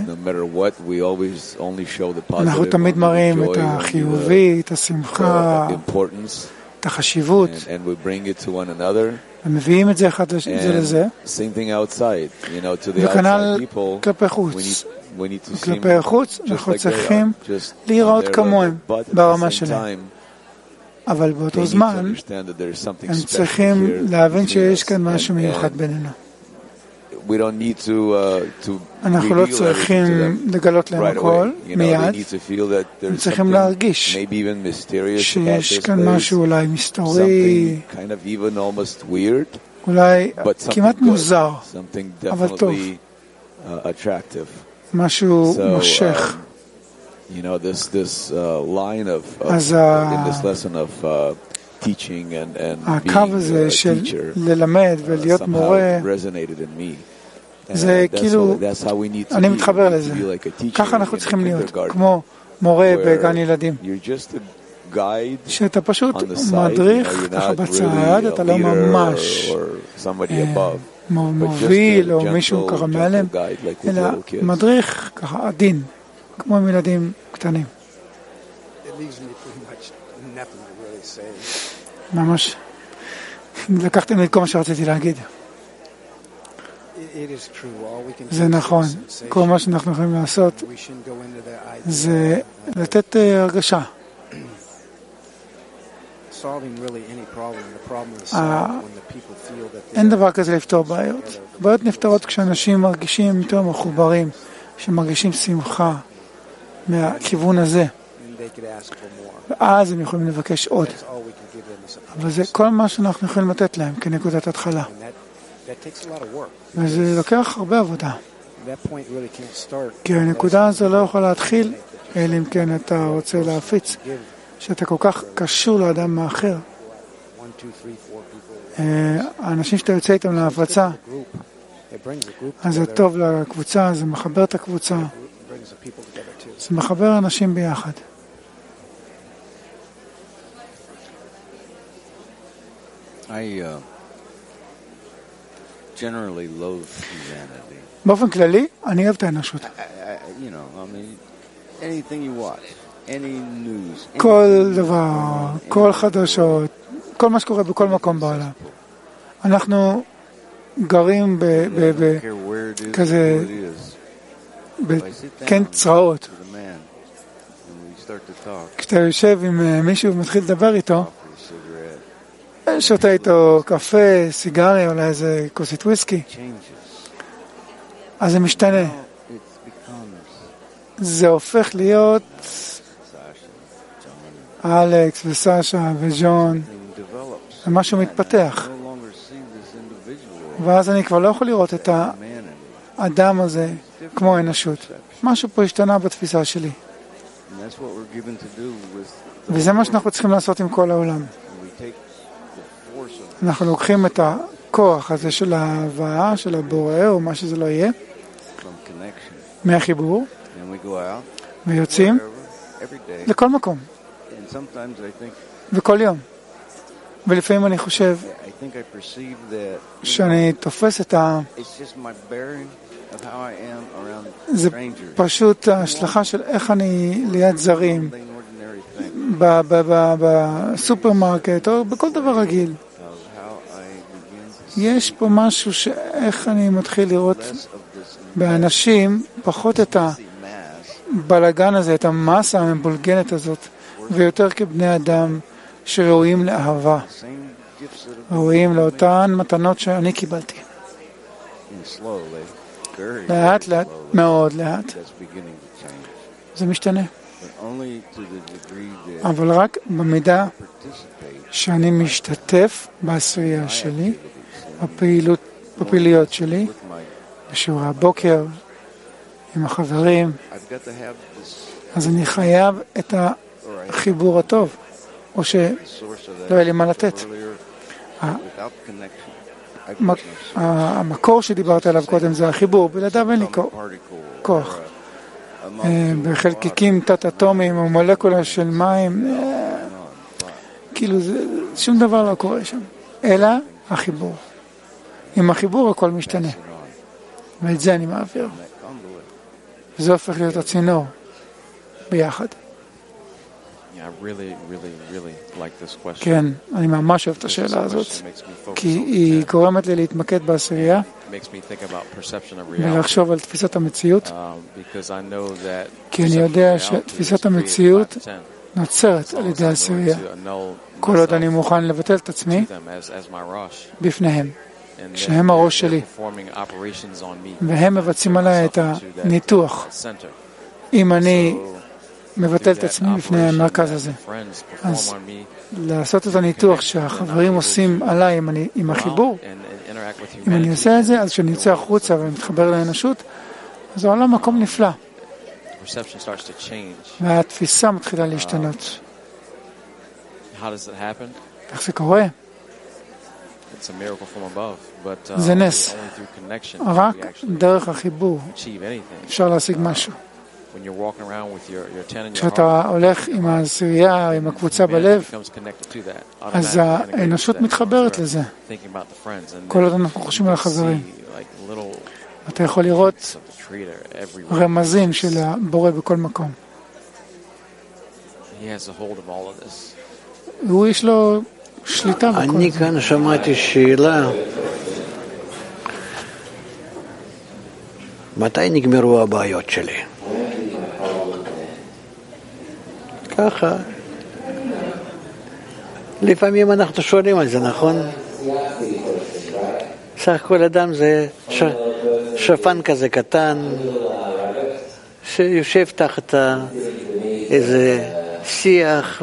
אנחנו תמיד מראים את החיובי, את השמחה, את החשיבות, ומביאים את זה אחד לזה, וכנ"ל כלפי חוץ. כלפי חוץ אנחנו צריכים להיראות כמוהם ברמה שלהם, אבל באותו זמן הם צריכים להבין שיש כאן משהו מיוחד בינינו. אנחנו לא צריכים לגלות להם הכל מיד, הם צריכים להרגיש שיש כאן משהו אולי מסתורי, אולי כמעט מוזר, אבל טוב, משהו מושך. אז הקו הזה של ללמד ולהיות מורה, זה כאילו, אני מתחבר לזה. ככה אנחנו צריכים להיות, כמו מורה בגן ילדים. שאתה פשוט מדריך ככה בצד, אתה לא ממש מוביל או מישהו ככה מעליהם, אלא מדריך ככה עדין, כמו עם ילדים קטנים. ממש, לקחתם לי את כל מה שרציתי להגיד. זה נכון, כל מה שאנחנו יכולים לעשות זה לתת הרגשה. אין דבר כזה לפתור בעיות. בעיות נפתרות כשאנשים מרגישים יותר מחוברים, שמרגישים שמחה מהכיוון הזה, ואז הם יכולים לבקש עוד. אבל זה כל מה שאנחנו יכולים לתת להם כנקודת התחלה, וזה לוקח הרבה עבודה, כי הנקודה הזו לא יכולה להתחיל אלא אם כן אתה רוצה להפיץ, שאתה כל כך קשור לאדם האחר. האנשים שאתה יוצא איתם להפצה, אז זה טוב לקבוצה, זה מחבר את הקבוצה, זה מחבר אנשים ביחד. I uh, generally loathe humanity. באופן כללי, אני אוהב את האנושות. You know, I mean, anything you watch, any news. כל דבר, כל חדשות, כל מה שקורה בכל מקום בעולם. אנחנו גרים בכזה, בכן צרעות. כשאתה יושב עם מישהו ומתחיל לדבר איתו, שותה איתו קפה, סיגריה, אולי איזה כוסית וויסקי, אז זה משתנה. זה הופך להיות אלכס וסשה וג'ון, ומשהו מתפתח. ואז אני כבר לא יכול לראות את האדם הזה כמו אנושות. משהו פה השתנה בתפיסה שלי. וזה מה שאנחנו צריכים לעשות עם כל העולם. אנחנו לוקחים את הכוח הזה של ההבאה, של הבורא, או מה שזה לא יהיה, מהחיבור, ויוצאים לכל מקום. וכל יום. ולפעמים אני חושב שאני תופס את ה... זה פשוט ההשלכה של איך אני ליד זרים בסופרמרקט או בכל דבר רגיל. יש פה משהו שאיך אני מתחיל לראות באנשים פחות את הבלגן הזה, את המסה המבולגנת הזאת, ויותר כבני אדם שראויים לאהבה, ראויים לאותן מתנות שאני קיבלתי. לאט לאט, מאוד לאט. זה משתנה. אבל רק במידה שאני משתתף בעשייה שלי, בפעילות, בפעילויות שלי, בשיעורי הבוקר, עם החברים, אז אני חייב את החיבור הטוב, או שלא יהיה לי מה לתת. המקור שדיברת עליו קודם זה החיבור, בלעדיו אין לי כוח. בחלקיקים תת-אטומיים או מולקולה של מים, כאילו שום דבר לא קורה שם, אלא החיבור. עם החיבור הכל משתנה, ואת זה אני מעביר. זה הופך להיות הצינור ביחד. כן, אני ממש אוהב את השאלה הזאת, כי היא גורמת לי להתמקד בעשייה ולחשוב על תפיסת המציאות, כי אני יודע שתפיסת המציאות נוצרת על ידי העשייה. כל עוד אני מוכן לבטל את עצמי בפניהם, שהם הראש שלי, והם מבצעים עליי את הניתוח. אם אני מבטל את עצמי בפני המרכז הזה, אז לעשות את הניתוח שהחברים עושים עליי עם, אני, עם החיבור, אם אני עושה את זה, אז כשאני יוצא החוצה ומתחבר לאנושות, אז העולם מקום נפלא, והתפיסה מתחילה להשתנות. איך זה קורה? זה נס. רק דרך החיבור אפשר להשיג משהו. כשאתה הולך עם העשירייה, עם הקבוצה בלב, אז האנושות מתחברת לזה. כל עוד אנחנו חושבים על החברים, אתה יכול לראות רמזים של הבורא בכל מקום. הוא יש לו שליטה בכל זה. אני כאן שמעתי שאלה, מתי נגמרו הבעיות שלי? ככה. לפעמים אנחנו שואלים על זה, נכון? סך כל אדם זה ש... שפן כזה קטן, שיושב תחת איזה שיח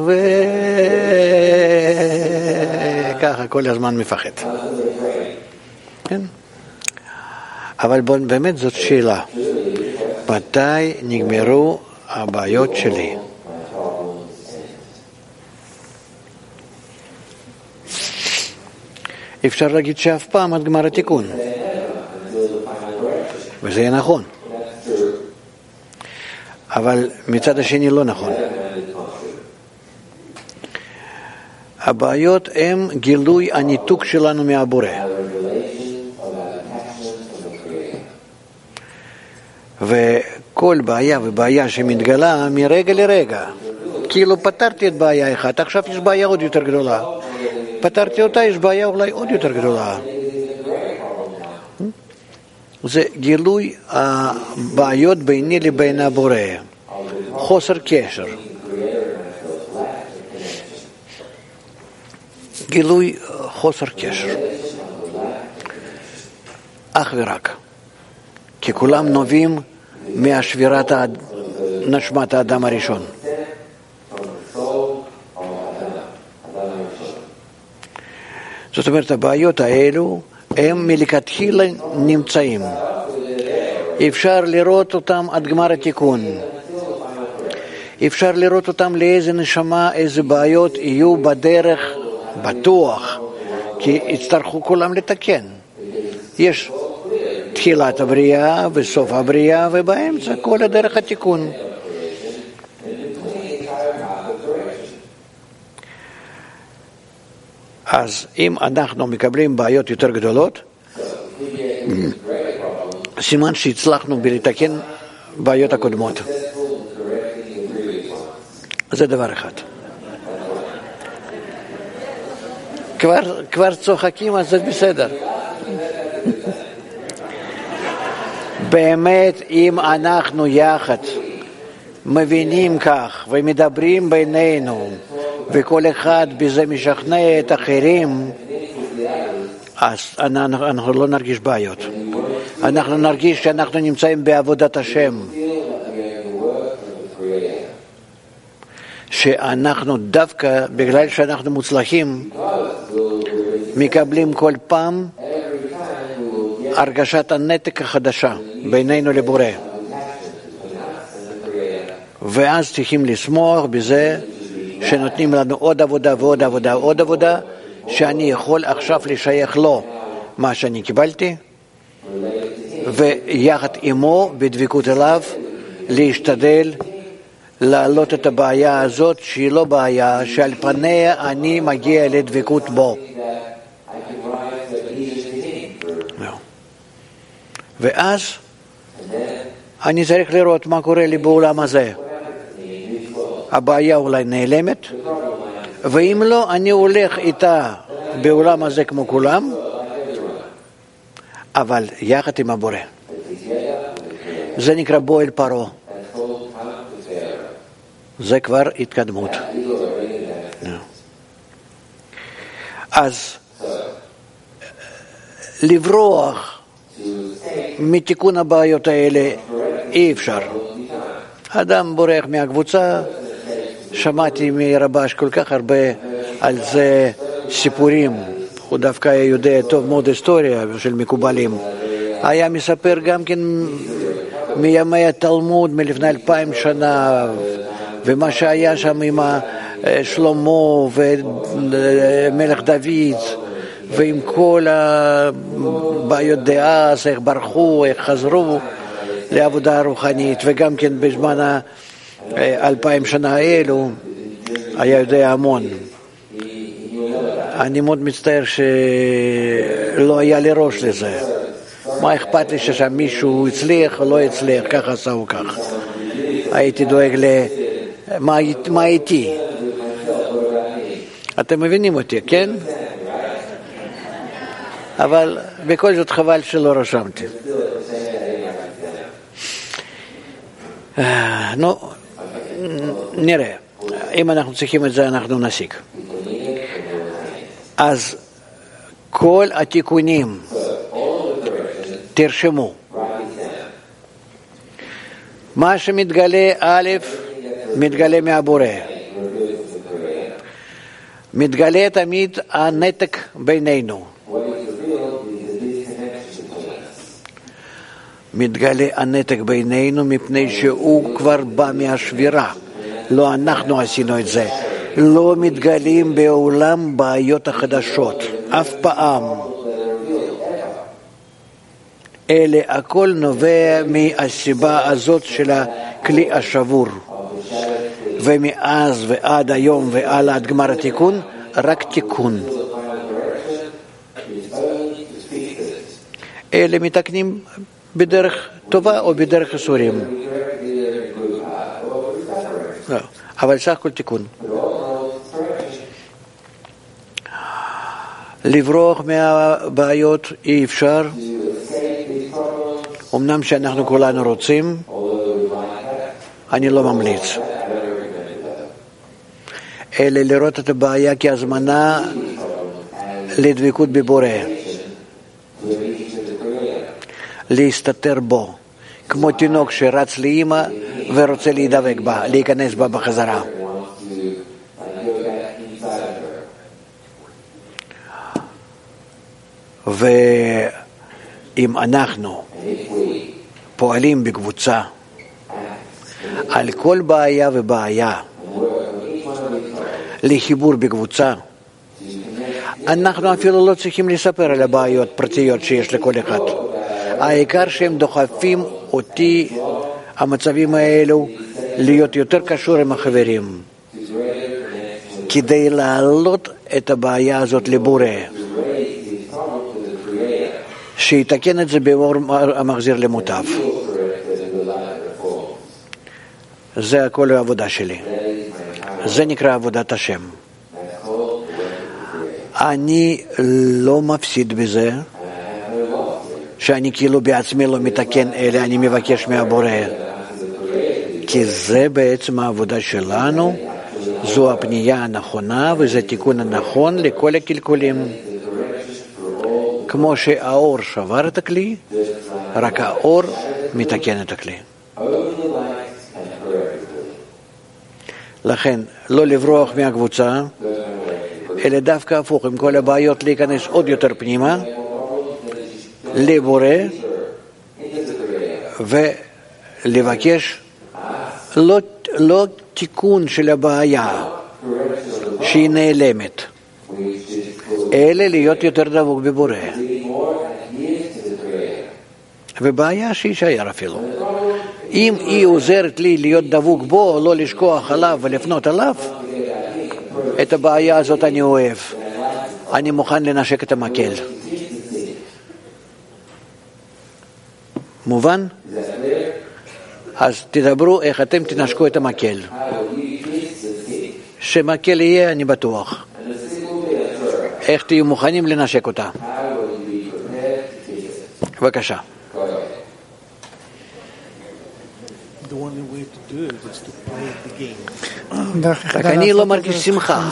וככה כל הזמן מפחד. כן? אבל באמת זאת שאלה. מתי נגמרו הבעיות שלי? אפשר להגיד שאף פעם עד גמר התיקון, וזה יהיה נכון, אבל מצד השני לא נכון. הבעיות הם גילוי הניתוק שלנו מהבורא, וכל בעיה ובעיה שמתגלה מרגע לרגע, כאילו פתרתי את בעיה אחת, עכשיו יש בעיה עוד יותר גדולה, פתרתי אותה, יש בעיה אולי עוד יותר גדולה. זה גילוי הבעיות ביני לבין הבורא, חוסר קשר, גילוי חוסר קשר, אך ורק, כי כולם נובעים מהשבירת נשמת האדם הראשון. זאת אומרת, הבעיות האלו הם מלכתחילה נמצאים. אפשר לראות אותם עד גמר התיקון. אפשר לראות אותם לאיזה נשמה, איזה בעיות יהיו בדרך, בטוח, כי יצטרכו כולם לתקן. יש תחילת הבריאה וסוף הבריאה ובאמצע כל הדרך התיקון. אז אם אנחנו מקבלים בעיות יותר גדולות, סימן שהצלחנו בלתקן בעיות הקודמות. זה דבר אחד. כבר, כבר צוחקים, אז זה בסדר. באמת, אם אנחנו יחד מבינים כך ומדברים בינינו, וכל אחד בזה משכנע את אחרים, אז אנחנו, אנחנו לא נרגיש בעיות. אנחנו נרגיש שאנחנו נמצאים בעבודת השם. שאנחנו דווקא, בגלל שאנחנו מוצלחים, מקבלים כל פעם הרגשת הנתק החדשה בינינו לבורא. ואז צריכים לשמוח בזה שנותנים לנו עוד עבודה ועוד עבודה ועוד עבודה, שאני יכול עכשיו לשייך לו מה שאני קיבלתי, ויחד עמו בדבקות אליו להשתדל להעלות את הבעיה הזאת, שהיא לא בעיה, שעל פניה אני מגיע לדבקות בו. ואז אני צריך לראות מה קורה לי בעולם הזה. הבעיה אולי נעלמת, ואם לא, אני הולך איתה בעולם הזה כמו כולם, אבל יחד עם הבורא. זה נקרא בו אל פרעה. זה כבר התקדמות. אז לברוח מתיקון הבעיות האלה אי אפשר. אדם בורח מהקבוצה, שמעתי מרבש כל כך הרבה על זה סיפורים, הוא דווקא יודע טוב מאוד היסטוריה של מקובלים. היה מספר גם כן מימי התלמוד מלפני אלפיים שנה, ומה שהיה שם עם שלמה ומלך דוד, ועם כל הבעיות דאז, איך ברחו, איך חזרו לעבודה הרוחנית, וגם כן בזמן האלפיים שנה האלו היה יודע המון. אני מאוד מצטער שלא היה לי ראש לזה. מה אכפת לי ששם מישהו הצליח או לא הצליח, ככה עשה הוא כך. הייתי דואג למה מה איתי. אתם מבינים אותי, כן? אבל בכל זאת חבל שלא רשמתי. נו, נראה. אם אנחנו צריכים את זה, אנחנו נסיק. אז כל התיקונים, תרשמו. מה שמתגלה א', מתגלה מהבורא. מתגלה תמיד הנתק בינינו. מתגלה הנתק בינינו מפני שהוא כבר בא מהשבירה. לא אנחנו עשינו את זה. לא מתגלים בעולם בעיות החדשות. אף פעם. אלה הכל נובע מהסיבה הזאת של הכלי השבור. ומאז ועד היום ועד עד גמר התיקון, רק תיקון. אלה מתקנים בדרך טובה או בדרך איסורים. אבל סך הכל תיקון. לברוח מהבעיות אי אפשר. אמנם שאנחנו כולנו רוצים, אני לא ממליץ. אלא לראות את הבעיה כהזמנה לדבקות בבורא. להסתתר בו. כמו תינוק שרץ לאמא ורוצה להידבק בה, להיכנס בה בחזרה. ואם אנחנו פועלים בקבוצה על כל בעיה ובעיה לחיבור בקבוצה, אנחנו אפילו לא צריכים לספר על הבעיות פרטיות שיש לכל אחד. העיקר שהם דוחפים אותי, המצבים האלו, להיות יותר קשור עם החברים, כדי להעלות את הבעיה הזאת לבורא, שיתקן את זה באור המחזיר למוטב. זה הכל העבודה שלי. זה נקרא עבודת השם. אני לא מפסיד בזה, שאני כאילו בעצמי לא מתקן, אלא אני מבקש מהבורא. כי זה בעצם העבודה שלנו, זו הפנייה הנכונה וזה תיקון הנכון לכל הקלקולים. כמו שהאור שבר את הכלי, רק האור מתקן את הכלי. לכן, לא לברוח מהקבוצה, אלא דווקא הפוך, עם כל הבעיות להיכנס עוד יותר פנימה, לבורא, ולבקש לא, לא תיקון של הבעיה שהיא נעלמת, אלא להיות יותר דבוק בבורא. ובעיה שישאר אפילו. אם היא עוזרת לי להיות דבוק בו, לא לשכוח עליו ולפנות עליו, את הבעיה הזאת אני אוהב. אני מוכן לנשק את המקל. מובן? אז תדברו איך אתם תנשקו את המקל. שמקל יהיה, אני בטוח. איך תהיו מוכנים לנשק אותה? בבקשה. רק אני לא מרגיש שמחה.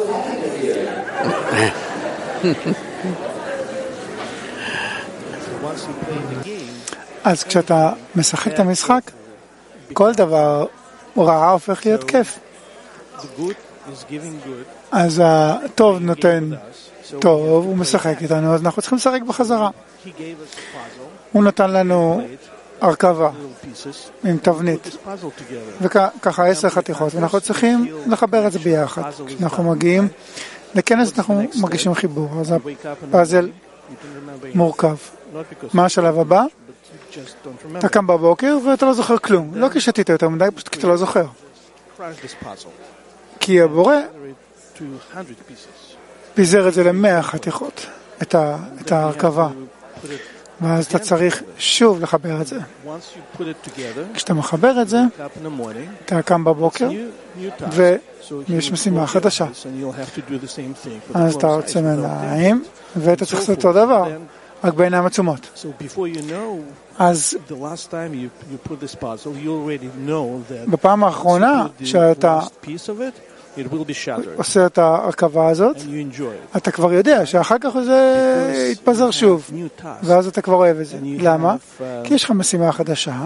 אז כשאתה משחק את המשחק, כל דבר רע הופך להיות כיף. אז הטוב נותן טוב, הוא משחק איתנו, אז אנחנו צריכים לשחק בחזרה. הוא נתן לנו הרכבה עם תבנית, וככה עשר חתיכות, ואנחנו צריכים לחבר את זה ביחד. כשאנחנו מגיעים לכנס אנחנו מרגישים חיבור, אז הפאזל מורכב. מה השלב הבא? אתה קם בבוקר ואתה לא זוכר כלום, לא כי שתית יותר מדי, פשוט כי אתה לא זוכר. כי הבורא פיזר את זה למאה חתיכות, את ההרכבה. ואז אתה צריך שוב לחבר את זה. כשאתה מחבר את זה, אתה קם בבוקר, ויש משימה חדשה. אז אתה רוצה מעיניים, ואתה צריך לעשות אותו דבר, רק בעיניים עצומות. אז בפעם האחרונה שאתה עושה את ההרכבה הזאת, אתה כבר יודע שאחר כך זה יתפזר שוב, ואז אתה כבר אוהב את זה. למה? כי יש לך משימה חדשה,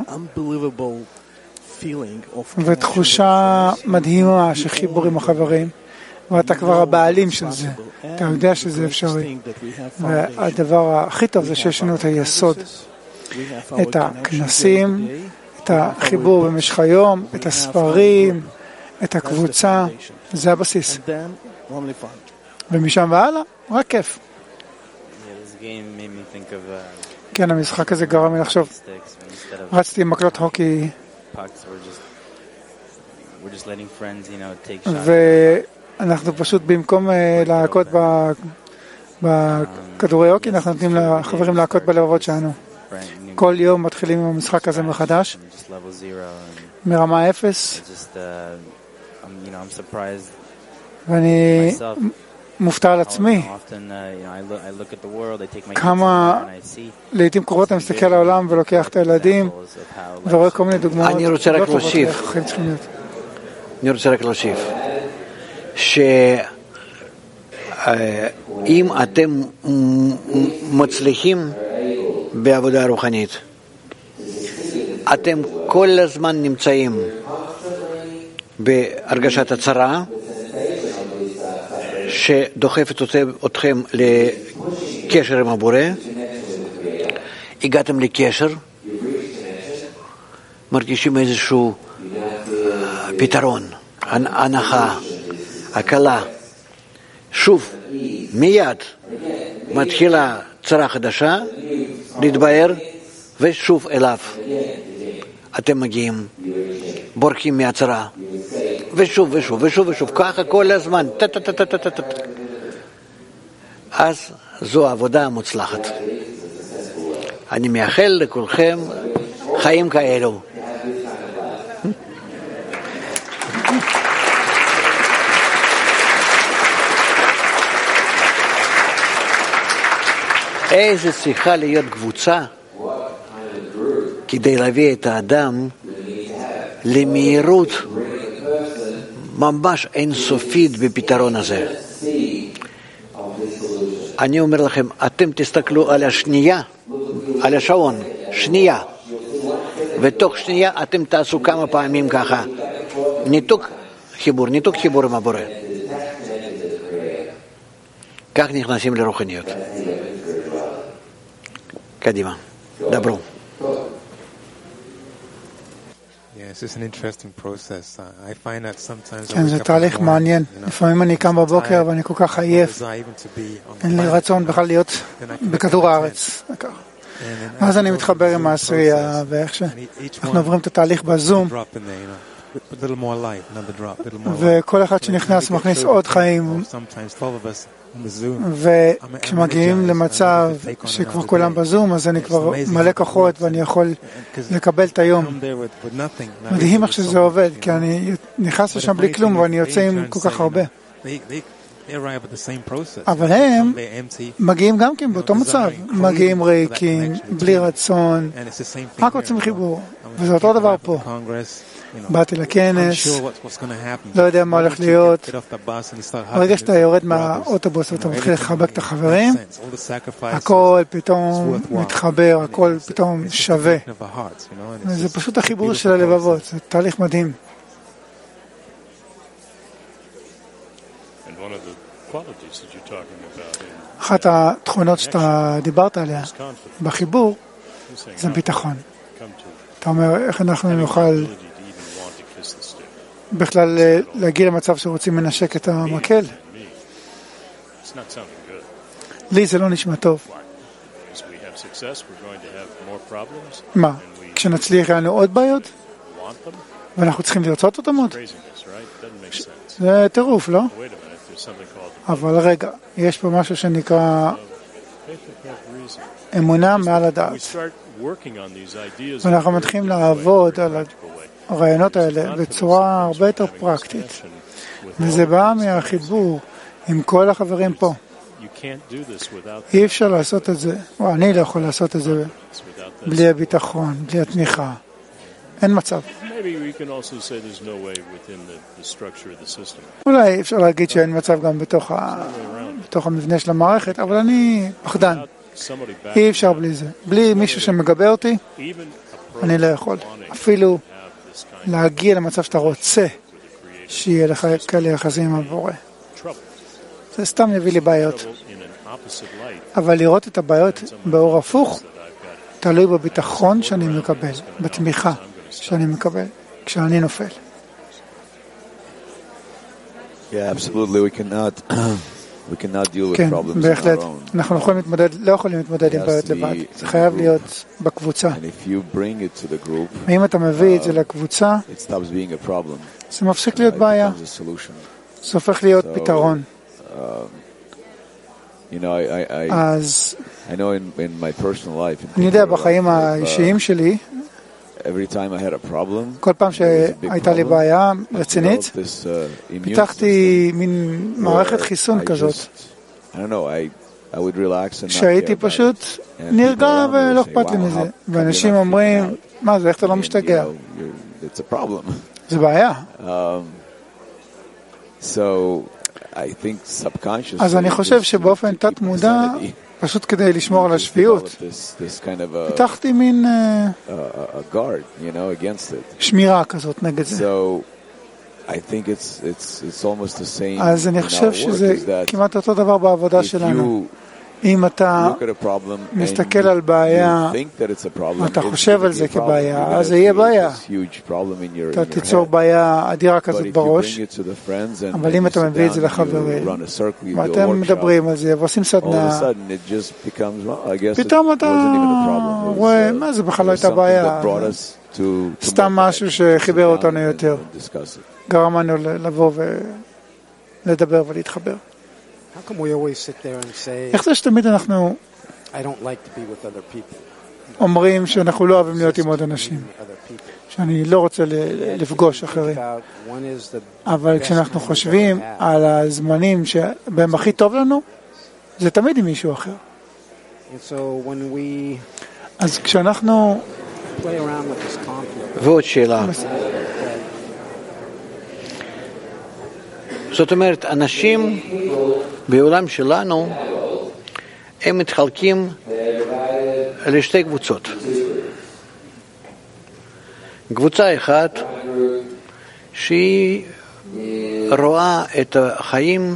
ותחושה מדהימה של חיבור עם החברים, ואתה כבר הבעלים של זה. אתה יודע שזה אפשרי. והדבר הכי טוב זה שיש לנו את היסוד, את הכנסים, את החיבור במשך היום, את הספרים, את הקבוצה, זה הבסיס. ומשם והלאה, רק כיף. כן, המשחק הזה גרם לי לחשוב. רצתי עם מקלות הוקי, ואנחנו פשוט במקום להכות בכדורי הוקי, אנחנו נותנים לחברים להכות בלבבות שלנו. כל יום מתחילים עם המשחק הזה מחדש, מרמה אפס, ואני מופתע על עצמי כמה לעתים קרובות אני מסתכל על העולם ולוקח את הילדים ורואה כל מיני דוגמאות. אני רוצה רק להוסיף אני רוצה רק להוסיף שאם אתם מצליחים בעבודה רוחנית, אתם כל הזמן נמצאים בהרגשת הצרה שדוחפת אתכם לקשר עם הבורא, הגעתם לקשר, מרגישים איזשהו פתרון, הנחה, הקלה, שוב, מיד מתחילה צרה חדשה להתבהר ושוב אליו אתם מגיעים, בורחים מהצרה ושוב ושוב ושוב ושוב, ככה כל הזמן, אז זו העבודה המוצלחת. אני מאחל לכולכם חיים כאלו. איזה צריכה להיות קבוצה כדי להביא את האדם למהירות ממש אינסופית בפתרון הזה. אני אומר לכם, אתם תסתכלו על השנייה, על השעון, שנייה, ותוך שנייה אתם תעשו כמה פעמים ככה, ניתוק חיבור, ניתוק חיבור עם הבורא. כך נכנסים לרוחניות. קדימה, דברו. כן, זה תהליך מעניין. לפעמים אני קם בבוקר ואני כל כך עייף, אין לי רצון בכלל להיות בכדור הארץ. אז אני מתחבר עם העשירייה, ואיך שאנחנו עוברים את התהליך בזום, וכל אחד שנכנס מכניס עוד חיים, וכשמגיעים למצב שכבר כולם בזום, אז אני כבר מלא כוחות ואני יכול לקבל את היום. מדהים איך שזה עובד, כי אני נכנס לשם בלי כלום ואני יוצא עם כל כך הרבה. אבל הם מגיעים גם כן באותו מצב, מגיעים ריקים, בלי רצון, רק רוצים חיבור, וזה אותו דבר פה. באתי לכנס, לא יודע מה הולך להיות, ברגע שאתה יורד מהאוטובוס ואתה מתחיל לחבק את החברים, הכל פתאום מתחבר, הכל פתאום שווה. זה פשוט החיבור של הלבבות, זה תהליך מדהים. אחת התכונות שאתה דיברת עליה בחיבור זה ביטחון. אתה אומר, איך אנחנו נוכל בכלל להגיע למצב שרוצים לנשק את המקל? לי זה לא נשמע טוב. מה? כשנצליח לנו עוד בעיות? ואנחנו צריכים לרצות אותם עוד? זה טירוף, לא? אבל רגע, יש פה משהו שנקרא אמונה מעל הדעת. ואנחנו מתחילים לעבוד על הרעיונות האלה בצורה הרבה יותר פרקטית. וזה בא מהחיבור עם כל החברים פה. אי אפשר לעשות את זה, או אני לא יכול לעשות את זה בלי הביטחון, בלי התמיכה. אין מצב. אולי אפשר להגיד שאין מצב גם בתוך, ה... בתוך המבנה של המערכת, אבל אני פחדן. אי אפשר בלי זה. בלי מישהו שמגבה אותי, אני לא יכול. אפילו להגיע למצב שאתה רוצה שיהיה לך כאלה יחסים עם הבורא. זה סתם יביא לי בעיות. אבל לראות את הבעיות באור הפוך, תלוי בביטחון שאני מקבל, בתמיכה שאני מקבל, כשאני נופל. Yeah, absolutely. We cannot, we cannot deal with כן, problems בהחלט. on our own. אנחנו יכולים להתמודד, לא יכולים להתמודד עם בעיות לבד. זה חייב להיות בקבוצה. And if you bring it to the group, ואם אתה מביא את זה לקבוצה, it stops being a problem. זה מפסיק להיות בעיה. It becomes a solution. זה הופך להיות פתרון. You know, I, I, I, אז I know in, in my personal life, אני יודע, בחיים האישיים שלי, every time I had a problem, כל פעם שהייתה לי בעיה רצינית, פיתחתי מין מערכת חיסון כזאת. שהייתי פשוט נרגע ולא אכפת לי מזה. ואנשים אומרים, מה זה, איך אתה לא משתגע? זה בעיה. אז אני חושב שבאופן תת מודע פשוט כדי לשמור על השפיות. פיתחתי מין שמירה כזאת נגד זה. אז אני חושב שזה כמעט אותו דבר בעבודה שלנו. אם אתה מסתכל על בעיה, אתה חושב על זה כבעיה, אז זה יהיה בעיה. אתה תיצור בעיה אדירה כזאת בראש, אבל אם אתה מביא את זה לחברים, ואתם מדברים על זה, ועושים סדנה, פתאום אתה רואה, מה זה בכלל לא הייתה בעיה, סתם משהו שחיבר אותנו יותר, גרם לנו לבוא ולדבר ולהתחבר. How come we always sit there and say, איך זה שתמיד אנחנו I don't like to be with other people? אומרים שאנחנו לא אוהבים להיות עם עוד אנשים, שאני לא רוצה לפגוש אחרים. אבל כשאנחנו חושבים על הזמנים שבהם הכי טוב לנו, זה תמיד עם מישהו אחר. אז כשאנחנו... ועוד שאלה. זאת אומרת, אנשים בעולם שלנו, הם מתחלקים לשתי קבוצות. קבוצה אחת, שהיא רואה את החיים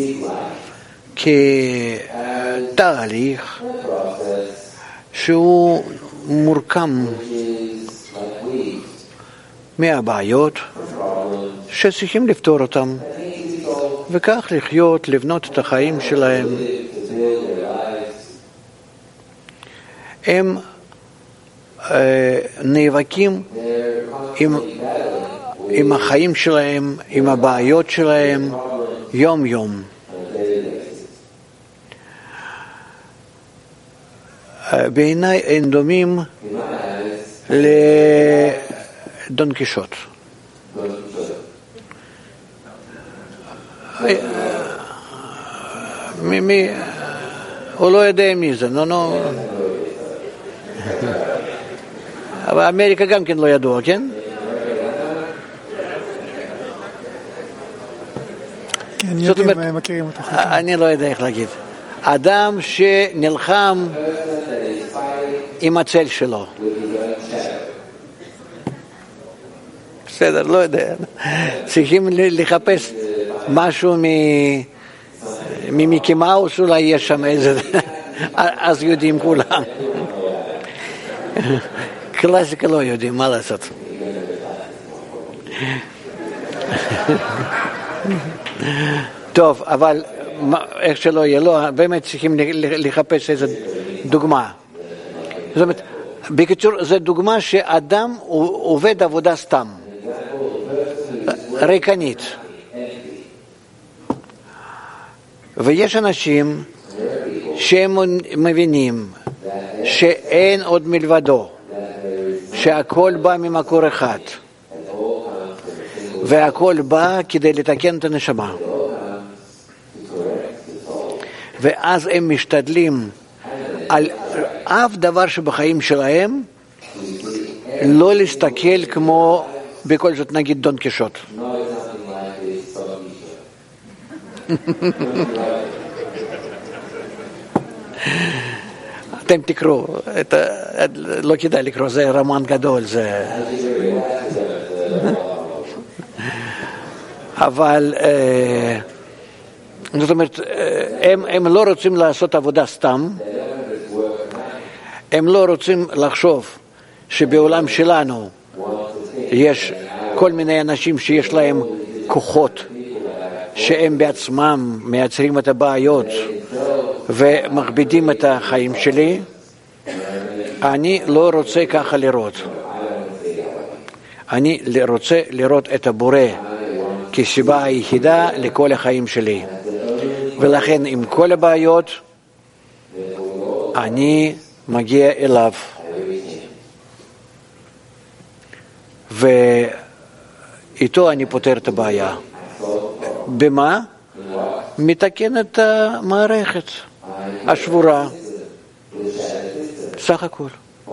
כתהליך שהוא מורכם מהבעיות שצריכים לפתור אותם. וכך לחיות, לבנות את החיים שלהם. הם אה, נאבקים עם, עם החיים שלהם, עם הבעיות שלהם, יום יום. אה, בעיניי הם דומים לדון קישוט. מי, מי, הוא לא יודע מי זה, נו, נו. אבל אמריקה גם כן לא ידוע, כן? כן, יודעים, מכירים אותך. אני לא יודע איך להגיד. אדם שנלחם עם הצל שלו. בסדר, לא יודע. צריכים לחפש משהו ממיקי מאוס, אולי יש שם איזה, אז יודעים כולם. קלאסיקה לא יודעים, מה לעשות? טוב, אבל איך שלא יהיה, לא, באמת צריכים לחפש איזו דוגמה. זאת אומרת, בקיצור, זו דוגמה שאדם עובד עבודה סתם, ריקנית. ויש אנשים שהם מבינים שאין עוד מלבדו, שהכל בא ממקור אחד, והכל בא כדי לתקן את הנשמה. ואז הם משתדלים על אף דבר שבחיים שלהם לא להסתכל כמו בכל זאת נגיד דון קישוט. אתם תקראו, לא כדאי לקרוא, זה רומן גדול, זה... אבל זאת אומרת, הם, הם לא רוצים לעשות עבודה סתם, הם לא רוצים לחשוב שבעולם שלנו יש כל מיני אנשים שיש להם כוחות, שהם בעצמם מייצרים את הבעיות ומכבידים את החיים שלי. אני לא רוצה ככה לראות. אני רוצה לראות את הבורא כסיבה היחידה לכל החיים שלי. ולכן עם כל הבעיות אני מגיע אליו. ואיתו אני פותר את הבעיה. במה? מתקן את המערכת השבורה. סך הכל.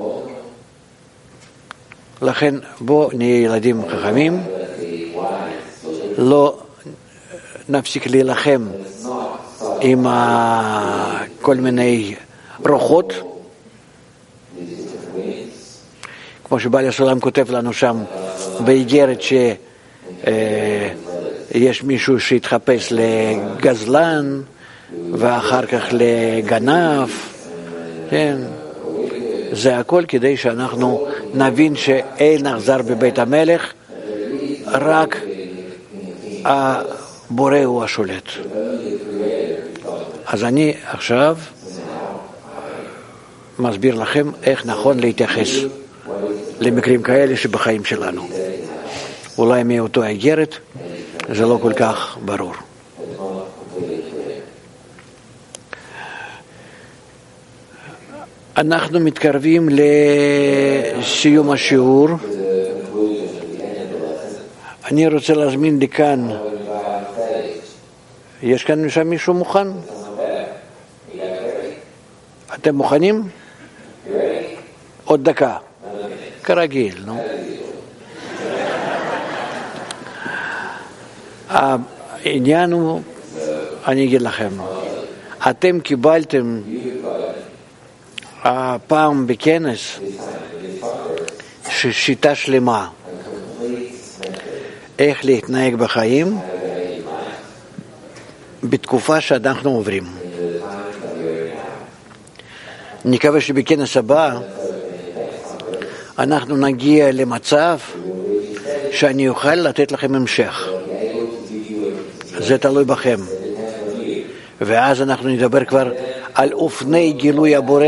לכן בוא נהיה ילדים חכמים, לא נפסיק להילחם עם כל מיני רוחות, כמו שבעל הסולם כותב לנו שם באיגרת שיש מישהו שהתחפש לגזלן ואחר כך לגנב, כן? זה הכל כדי שאנחנו נבין שאין אכזר בבית המלך, רק הבורא הוא השולט. אז אני עכשיו מסביר לכם איך נכון להתייחס למקרים כאלה שבחיים שלנו. אולי מאותו איגרת זה לא כל כך ברור. אנחנו מתקרבים לסיום השיעור. אני רוצה להזמין לכאן, יש כאן שם מישהו מוכן? אתם מוכנים? עוד דקה. כרגיל, נו. העניין הוא, אני אגיד לכם, אתם קיבלתם הפעם בכנס שיטה שלמה איך להתנהג בחיים בתקופה שאנחנו עוברים. נקווה שבכנס הבא אנחנו נגיע למצב שאני אוכל לתת לכם המשך. זה תלוי בכם. ואז אנחנו נדבר כבר על אופני גילוי הבורא,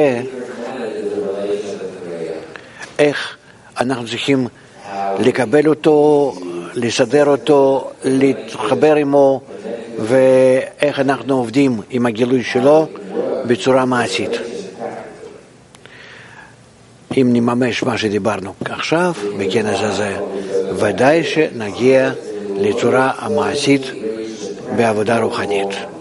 איך אנחנו צריכים לקבל אותו, לסדר אותו, להתחבר עמו, ואיך אנחנו עובדים עם הגילוי שלו בצורה מעשית. אם נממש מה שדיברנו עכשיו בכנס הזה, ודאי שנגיע לצורה המעשית בעבודה רוחנית.